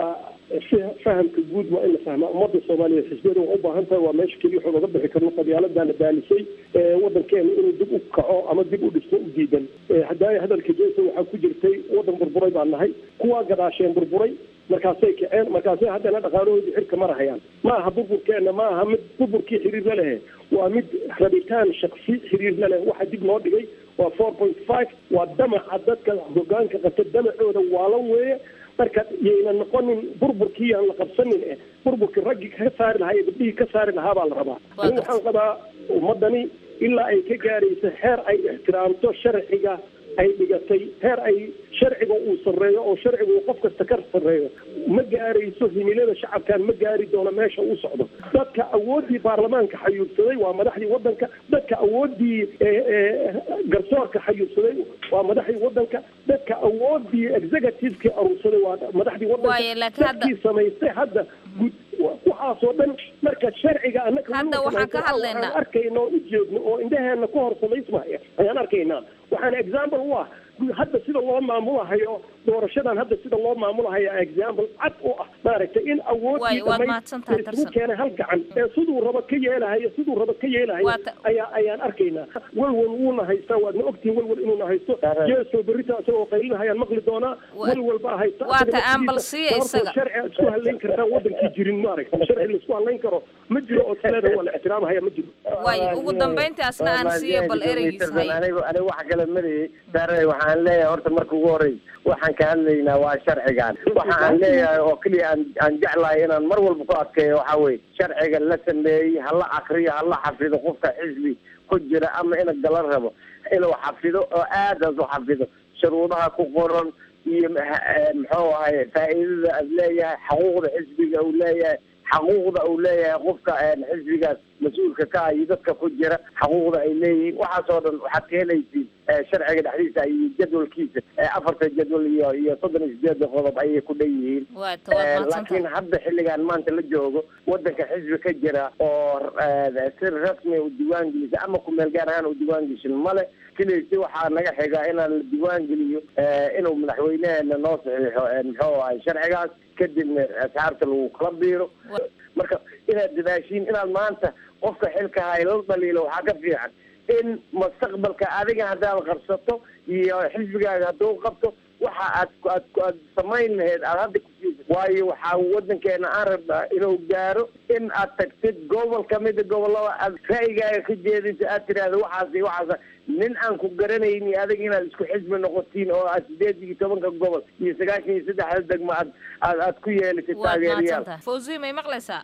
fahamka guud waa in la fahmaa ummadda soomaaliyeed xisbiyada waa u baahan tahay waa meesha keliya waxuu laga bixi karno qabyaaladana baalisay waddankeena inuu dib u kaco ama dib u dhisto u diidan haddaaya hadalka jeesa waxaa ku jirtay waddan burburay baan nahay kuwaa gadaasheen burburay markaasay kaceen markaasay haddana dhaqaalahoodii xirka marahayaan ma aha burburkeena ma aha mid burburkii xiriir la lehe waa mid rabitaan shaksi xiriir la leh waxa dib loo dhigay waa four point five waa damaca dadka hogaanka qabta damacooda waalan weeye marka yayna noqonin burburkii aan la qabsanin eh burburkii raggii ka saari lahaa iyo gabdhihii ka saari lahaa baa la rabaa ani waxaan qabaa ummaddani ilaa ay ka gaarayso heer ay ixtiraamto sharciga ay dhigatay heer ay sharciga uu sarreeyo oo sharciga uu qof kasta ka sarreeyo ma gaarayso himilada shacabkan ma gaari doono meesha uu socdo dadka awooddii baarlamaanka xayuubsaday waa madaxdii waddanka dadka awooddii garsoorka xayuubsaday waa madaxdii waddanka dadka awooddii executivekii aruursaday waa madaxdii waddanka dadkii samaystay hadda waxaasoo dhan marka sharciga annaga hadda waxaan ka hadlaynaa arkayno u jeedno oo indhaheena ku hor samaysmaya ayaan arkaynaa waxaana example u ah hadda sida loo maamulahayo doorashadan hadda sida loo maamulahayo example cad u ah maaragtay in awoodii dhamaystirku keenay hal gacan ee siduu rabo ka yeelahayo siduu rabo ka yeelahayo ayaa ayaan arkaynaa walwal wuuna haystaa waadna ogtihiin walwal inuuna haysto jeesoo berrita isagoo qaylinahayaan maqli doonaa walwal baa haysta waata ambulsiya isaga sharci isku halayn kartaa wadankii jirin maaragtay sharci la isku halayn karo ma jiro oo tileeda waa la ixtiraamahaya ma jiro way ugu dambeyntaasna aan siiyo bal ereygiis hay aniga aniga wax kale mariyay saaray waxaan leeyahay horta marka ugu horreys waxaan ka hadlaynaa waa sharcigan waxa aan leeyahay oo keliya aan aan jeclahay inaan mar walba ku adkeeyo waxaa weeye sharciga la sameeyey hala akriyo hala xafido qofka xisbi ku jira ama ina galan rabo inuu xafido oo aadaas u xafido shuruudaha ku qoran iyo muxuu ahay faa'iidada aad leeyahay xaquuqda xisbiga uu leeyahay xaquuqda uu leeyahay qofka xisbigaas mas-uulka ka ah iyo dadka ku jira xaquuqda ay leeyihiin waxaasoo dhan waxaad ka helaysiin sharciga dhexdiisa iyo jadwalkiisa afarta jadwal iyo iyo soddon iyo sideeda qodob ayay ku dhan yihiin laakiin hadda xilligan maanta la joogo wadanka xisbi ka jira oo si rasmi u diiwaan gelisa ama ku meel gaar ahaan u diiwaan geshin male keliisi waxaa naga xiga inaan la diiwaan geliyo inuu madaxweyneheena noo saxiixo muxuu ahay sharcigaas kadibna asxaabta lagu kala biiro marka inaad dadaashiin inaad maanta qofka xilka hay la dhaliilo waxaa ka fiican in mustaqbalka adiga haddaad qabsato iyo xisbigaaga hadduu qabto waxa aad aad aad samayn lahayd aad hadda kusiisa waayo waxaa wadankeena aan rabnaa inuu gaaro in aad tagtid gobol kamida gobolada aad ra'yigaaga ka jeedisa aad tiraahdo waxaas iyo waxaas nin aan ku garanayni adiga inaad isku xisbi noqotiin oo aad sideed iyo tobanka gobol iyo sagaashan iyo saddexda degmo aad aad aad ku yeelatid taageerayaal fawziyo may maqlaysaa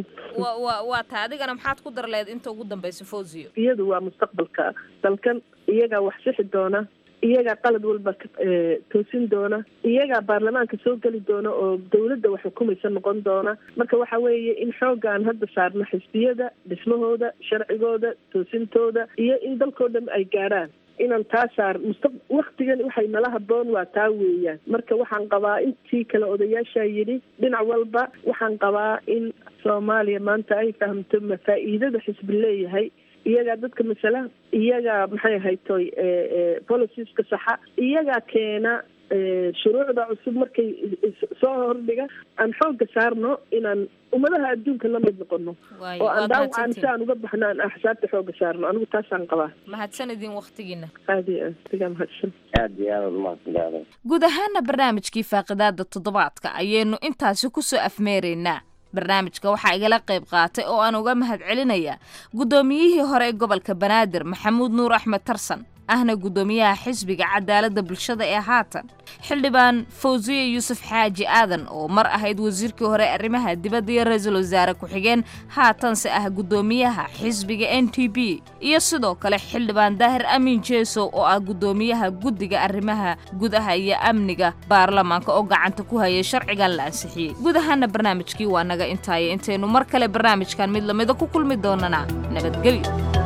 wa wa waa taa adigana maxaad ku dar leed inta ugu dambaysa fawziyo iyadu waa mustaqbalka dalkan iyagaa wax sixi doona iyagaa qalad walba toosin doona iyagaa baarlamaanka soo geli doona oo dawladda wax xukumaysa noqon doona marka waxa weeye in xoogaan hadda saarno xisbiyada dhismahooda sharcigooda toosintooda iyo in dalkoo dhan ay gaarhaan inaan taa saar mustaq waktigan waxay nala haboon waa taa weeyaan marka waxaan qabaa intii kale odayaashaa yidhi dhinac walba waxaan qabaa in soomaaliya maanta ay fahamto mafaa'iidada xisbi leeyahay iyagaa dadka masala iyagaa maxay ahaytoy policieska saxa iyagaa keena shuruucda cusub markay soo hordhiga aan xooga saarno inaan ummadaha adduunka la mid noqono oo aan daawacaan si aan uga baxno aan axsaabta xooga saarno anigu taasaan qabaa mahadsan idin waktigiina aad iyo aad iga mahadsan aad iyo aad mahadsan guud ahaana barnaamijkii faaqidaada toddobaadka ayaynu intaasi kusoo afmeeraynaa barnaamijka waxaa igala qayb qaatay oo aan uga mahad celinaya guddoomiyihii hore ee gobolka banaadir maxamuud nuur axmed tarsan ahna guddoomiyaha xisbiga cadaaladda bulshada ee haatan xildhibaan fawziye yuusuf xaaji aadan oo mar ahayd wasiirkii hore arrimaha dibadda iyo ra-iisul wasaare ku-xigeen haatanse ah guddoomiyaha xisbiga n t b iyo sidoo kale xildhibaan daahir amiin jeesow oo ah guddoomiyaha guddiga arrimaha gudaha iyo amniga baarlamaanka oo gacanta ku hayay sharcigan la ansixiyey guud ahaana barnaamijkii waa naga intaaya intaynu mar kale barnaamijkan mid lamida ku kulmi doonana nabadgelyo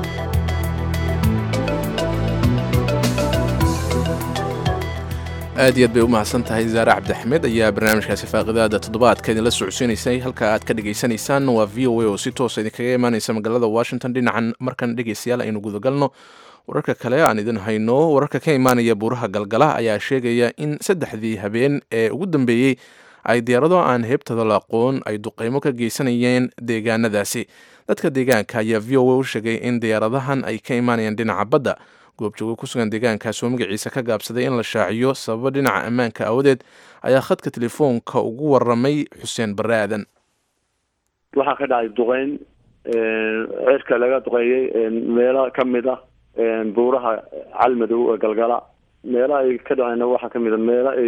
aad iyo aad bay u mahadsan tahay zaare cabdixmed ayaa barnaamijkaasi faaqidaada toddobaadka idinla socodsiinaysay halka aad ka dhegaysanaysaan waa v o a oo si toosa idinkaga imaanaysa magaalada washington dhinacan markan dhegaystayaal aynu gudagalno wararka kale aan idin hayno wararka ka imaanaya buuraha galgala ayaa sheegaya in saddexdii habeen ee ugu dambeeyey ay diyaarado aan heebtada la aqoon ay duqeymo ka geysanayeen deegaanadaasi dadka deegaanka ayaa v o a u sheegay in diyaaradahan ay ka imaanayaan dhinaca badda goobjooga ku sugan deegaankaas oo magaciisa ka gaabsaday in la shaaciyo sababo dhinaca ammaanka aawadeed ayaa khadka telefoonka ugu waramay xuseen barre aadan waxaa ka dhacay duqeyn ceerka laga duqeeyey meelo kamid ah buuraha calmadow ee galgala meelaha ay ka dhaceyna waxaa kamid a meelo ay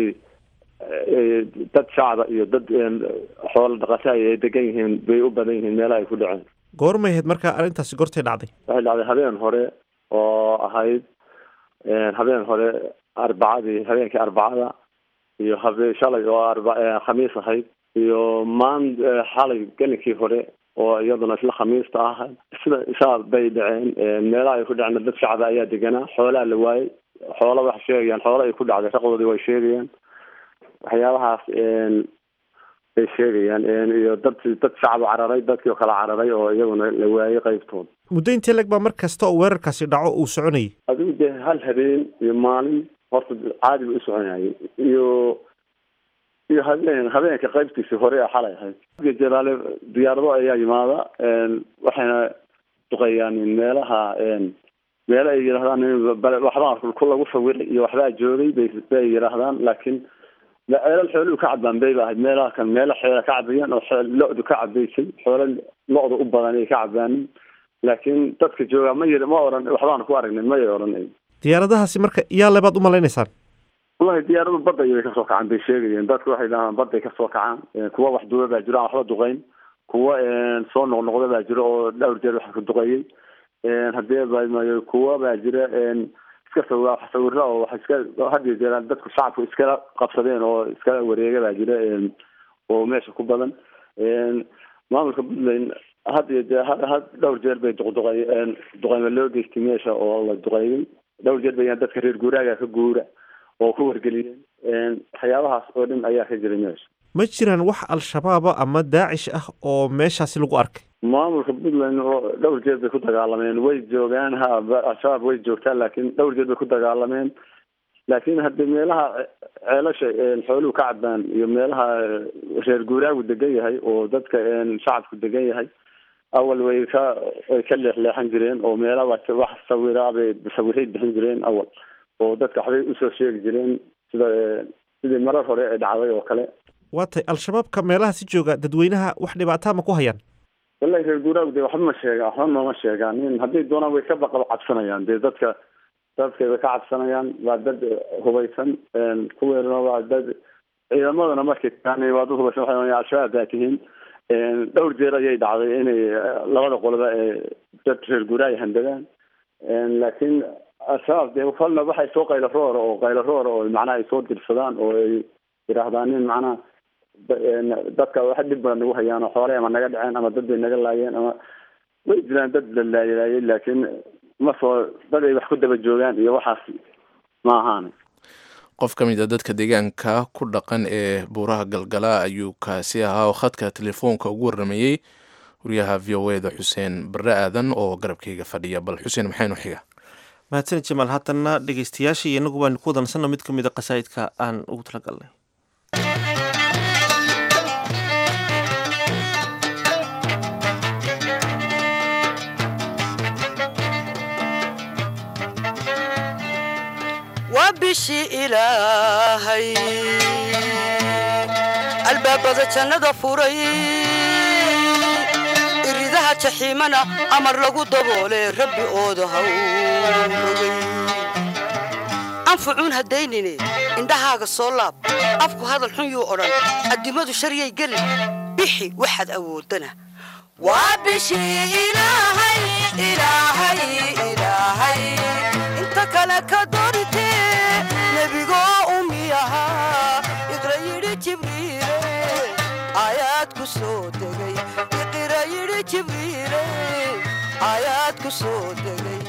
dad shacba iyo dad xoolo dhaqata ay degan yihiin bay u badan yihiin meelaha ay ku dhaceen goormay ahayd marka arrintaasi goortay dhacday waxay dhacday habeen hore oo ahayd habeen hore arbacadii habeenkii arbacada iyo habe shalay oo arba khamiis ahayd iyo maan xalay gelinkii hore oo iyaduna isla khamiista ah sida isaa bay dhaceen meelaha ay ku dhaceen dad shacba ayaa deganaa xoolaha la waayey xoola wax sheegayaan xoola ay ku dhacday raqdoodii way sheegayaan waxyaabahaas ay sheegayaan iyo dad dad shacab cararay dadkii oo kala cararay oo iyaguna la waayey qaybtood muddo intee leg baa mar kasta oo weerarkaasi dhaco uu soconayay adigu dee hal habeen iyo maalin horta caadi ba u soconayay iyo iyo habeen habeenka qaybtiisii hore ee xalay ahayd jalaale diyaarado ayaa yimaada waxayna duqeeyaan meelaha meelo ay yidhahdaan waxbaa ku lagu sawiray iyo waxbaa joogay bay bay yidhaahdaan laakiin ceelal xooluhu ka cabaan bay ba ahayd meelaha kan meelo xeela ka cabayaan oo lo-du ka cabaysay xoolo lo-da u badan ay ka cabaanin laakiin dadka joogaa ma yiri ma oran waxbaan ku aragnay ma oran diyaaradahaasi marka yaa lebaad u malaynaysaan wallahi diyaaradu badda ayay kasoo kacaan bay sheegayeen dadku waxay dhahaan badday kasoo kacaan kuwa wax duuba baa jiro aan waxba duqeyn kuwa soo noqnoqda baa jiro oo dhowr jeer wax ku duqeeyey haddee ba kuwa baa jira iska sawir sawirra oo wax iska hadii jeer dadku shacabku iskala qabsadeen oo iskala wareega baa jira oo meesha ku badan maamulka Puntland had iyo jeer had dhowr jeer bay duqduqay duqeymo loo geystay meesha oo la duqeeyay dhowr jeer bayaan dadka reer guuraaga ka guura oo ku wargeliyeen waxyaabahaas oo dhan ayaa ka jiray meesha. ma jiraan wax al-shabaaba ama daacish ah oo meeshaasi lagu arkay? maamulka puntland oo dhowr jeer bay ku dagaalameen, way joogaan ha al-shabaab way joogtaa laakiin dhowr jeer bay ku dagaalameen. laakiin haddii meelaha ceelasha xooluhu ka cabaan iyo meelaha reer guuraagu degan yahay oo dadka shacabku degan yahay awal way ka way ka leexleexan jireen oo meelaha wax sawiraabay sawiray bixin jireen awal oo dadka waxbay usoo sheegi jireen sida sidii marar hore ee dhacday oo kale. waatay al-shabaabka meelaha si jooga dadweynaha wax dhibaataa ma ku hayaan? wallahi reer guuraagu dee waxba ma sheegaan waxba nooma sheegaan in hadday doonaan way ka baqab cabsanayaan dee dadka dadka way ka cabsanayaan waa dad hubaysan kuweerna waa dad ciidamadana markay taanay waa dad hubaysan waxay al-shabaab baa tihiin dhowr jeer ayay dhacday inay labada qoloba ee dad reer guuraay handagaan laakiin al-shabaab dee kolna waxay soo qaylo roor oo qaylo roor oo macnaha ay soo dirsadaan oo ay yidhaahdaan in macnaha dadka wax dhib badan nagu hayaan oo xoole ama naga dhaceen ama dad bay naga laayeen ama way jiraan dad la laayay laakiin ma soo dad ay wax ku daba joogaan iyo waxaas ma ahaan. qof ka mid a dadka deegaanka ku dhaqan ee buuraha galgala ayuu kaasi ahaa oo khadka telefoonka ugu warramayey wariyaha v o e da xuseen barre aadan oo garabkayga fadhiya. bal xuseen maxaynu xiga? mahadsanid jamaal. haddana dhegeystayaasha iyo inagu baanu ku wadansanno mid ka mid a qasaa'idka aan ugu talagalnay. وبشي إلهي الباب ذا جنة فوري إردها تحيمنا أمر لغو دبولي ربي أودها أنفعون هدينيني إندها الصلاب أفكو هذا الحنيو أوران الدماد الشرية يقلل بيحي واحد أودنا وبشي إلهي إلهي إلهي انت كلك دورتي نبيغو أميها يقرأ يري جبريل آيات كسودكي يقرأ يري جبريل آيات كسودكي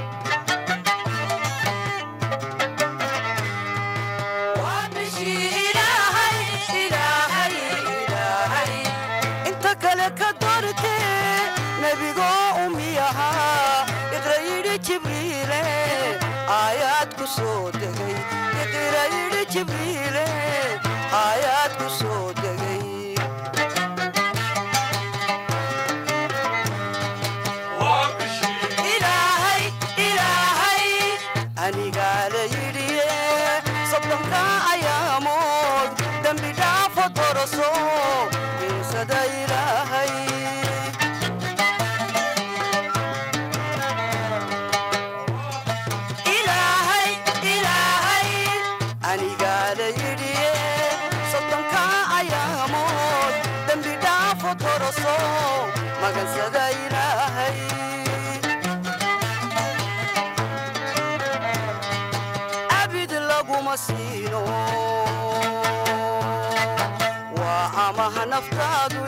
وبشي إلهي إلهي إلهي انت كلك دورتي نبيغو أميها يقرأ يري جبريل آيات كسودكي يقرأ يري جبريل آيات كسودكي إلهي إلهي أني قال يري صدقك أيامود دمي دافو درسو من صدى إلهي أبد لقو مسينو وعمها نفتادو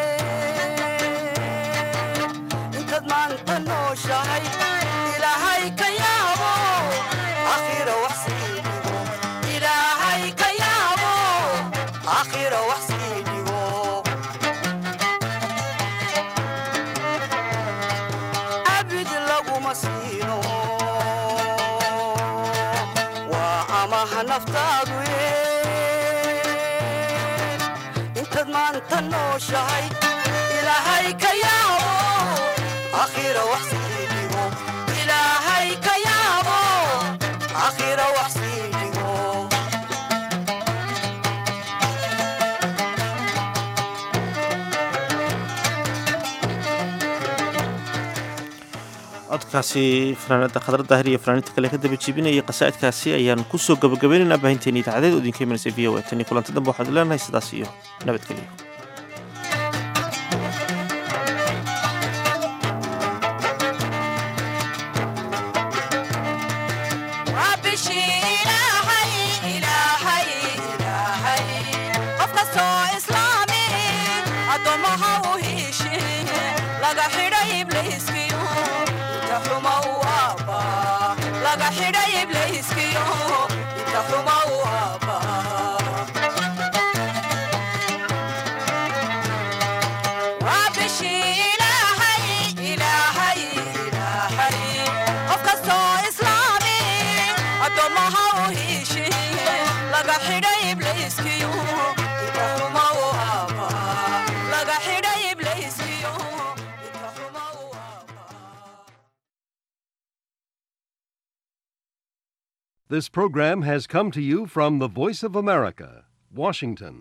انت دمان تنو شاي إلهي كيابو أخير وحسيني إلهي كيابو أخير وحسيني مسينو وعمها نفتادو انت دمان تنو شاي إلهي كيابو أخير وحسينيو إلهي كيابو أخير وحسينيو codkaasi fanaanada khadra daahir iyo fanaaniinta kale ka daba jiibinayay qasaa'idkaasi ayaan kusoo gabagabaynaynaa baahinteena idaacadeed oo idinka imanaysa v o a tan iyo kulanti dambe waxaad leenahay sidaas iyo nabadgelyo. laga xidhay xidhay ibliiskiyo ikaxuma u aabaa laga xidhay ibliiskiyo ikaxuma u This program has come to you from the Voice of America, Washington.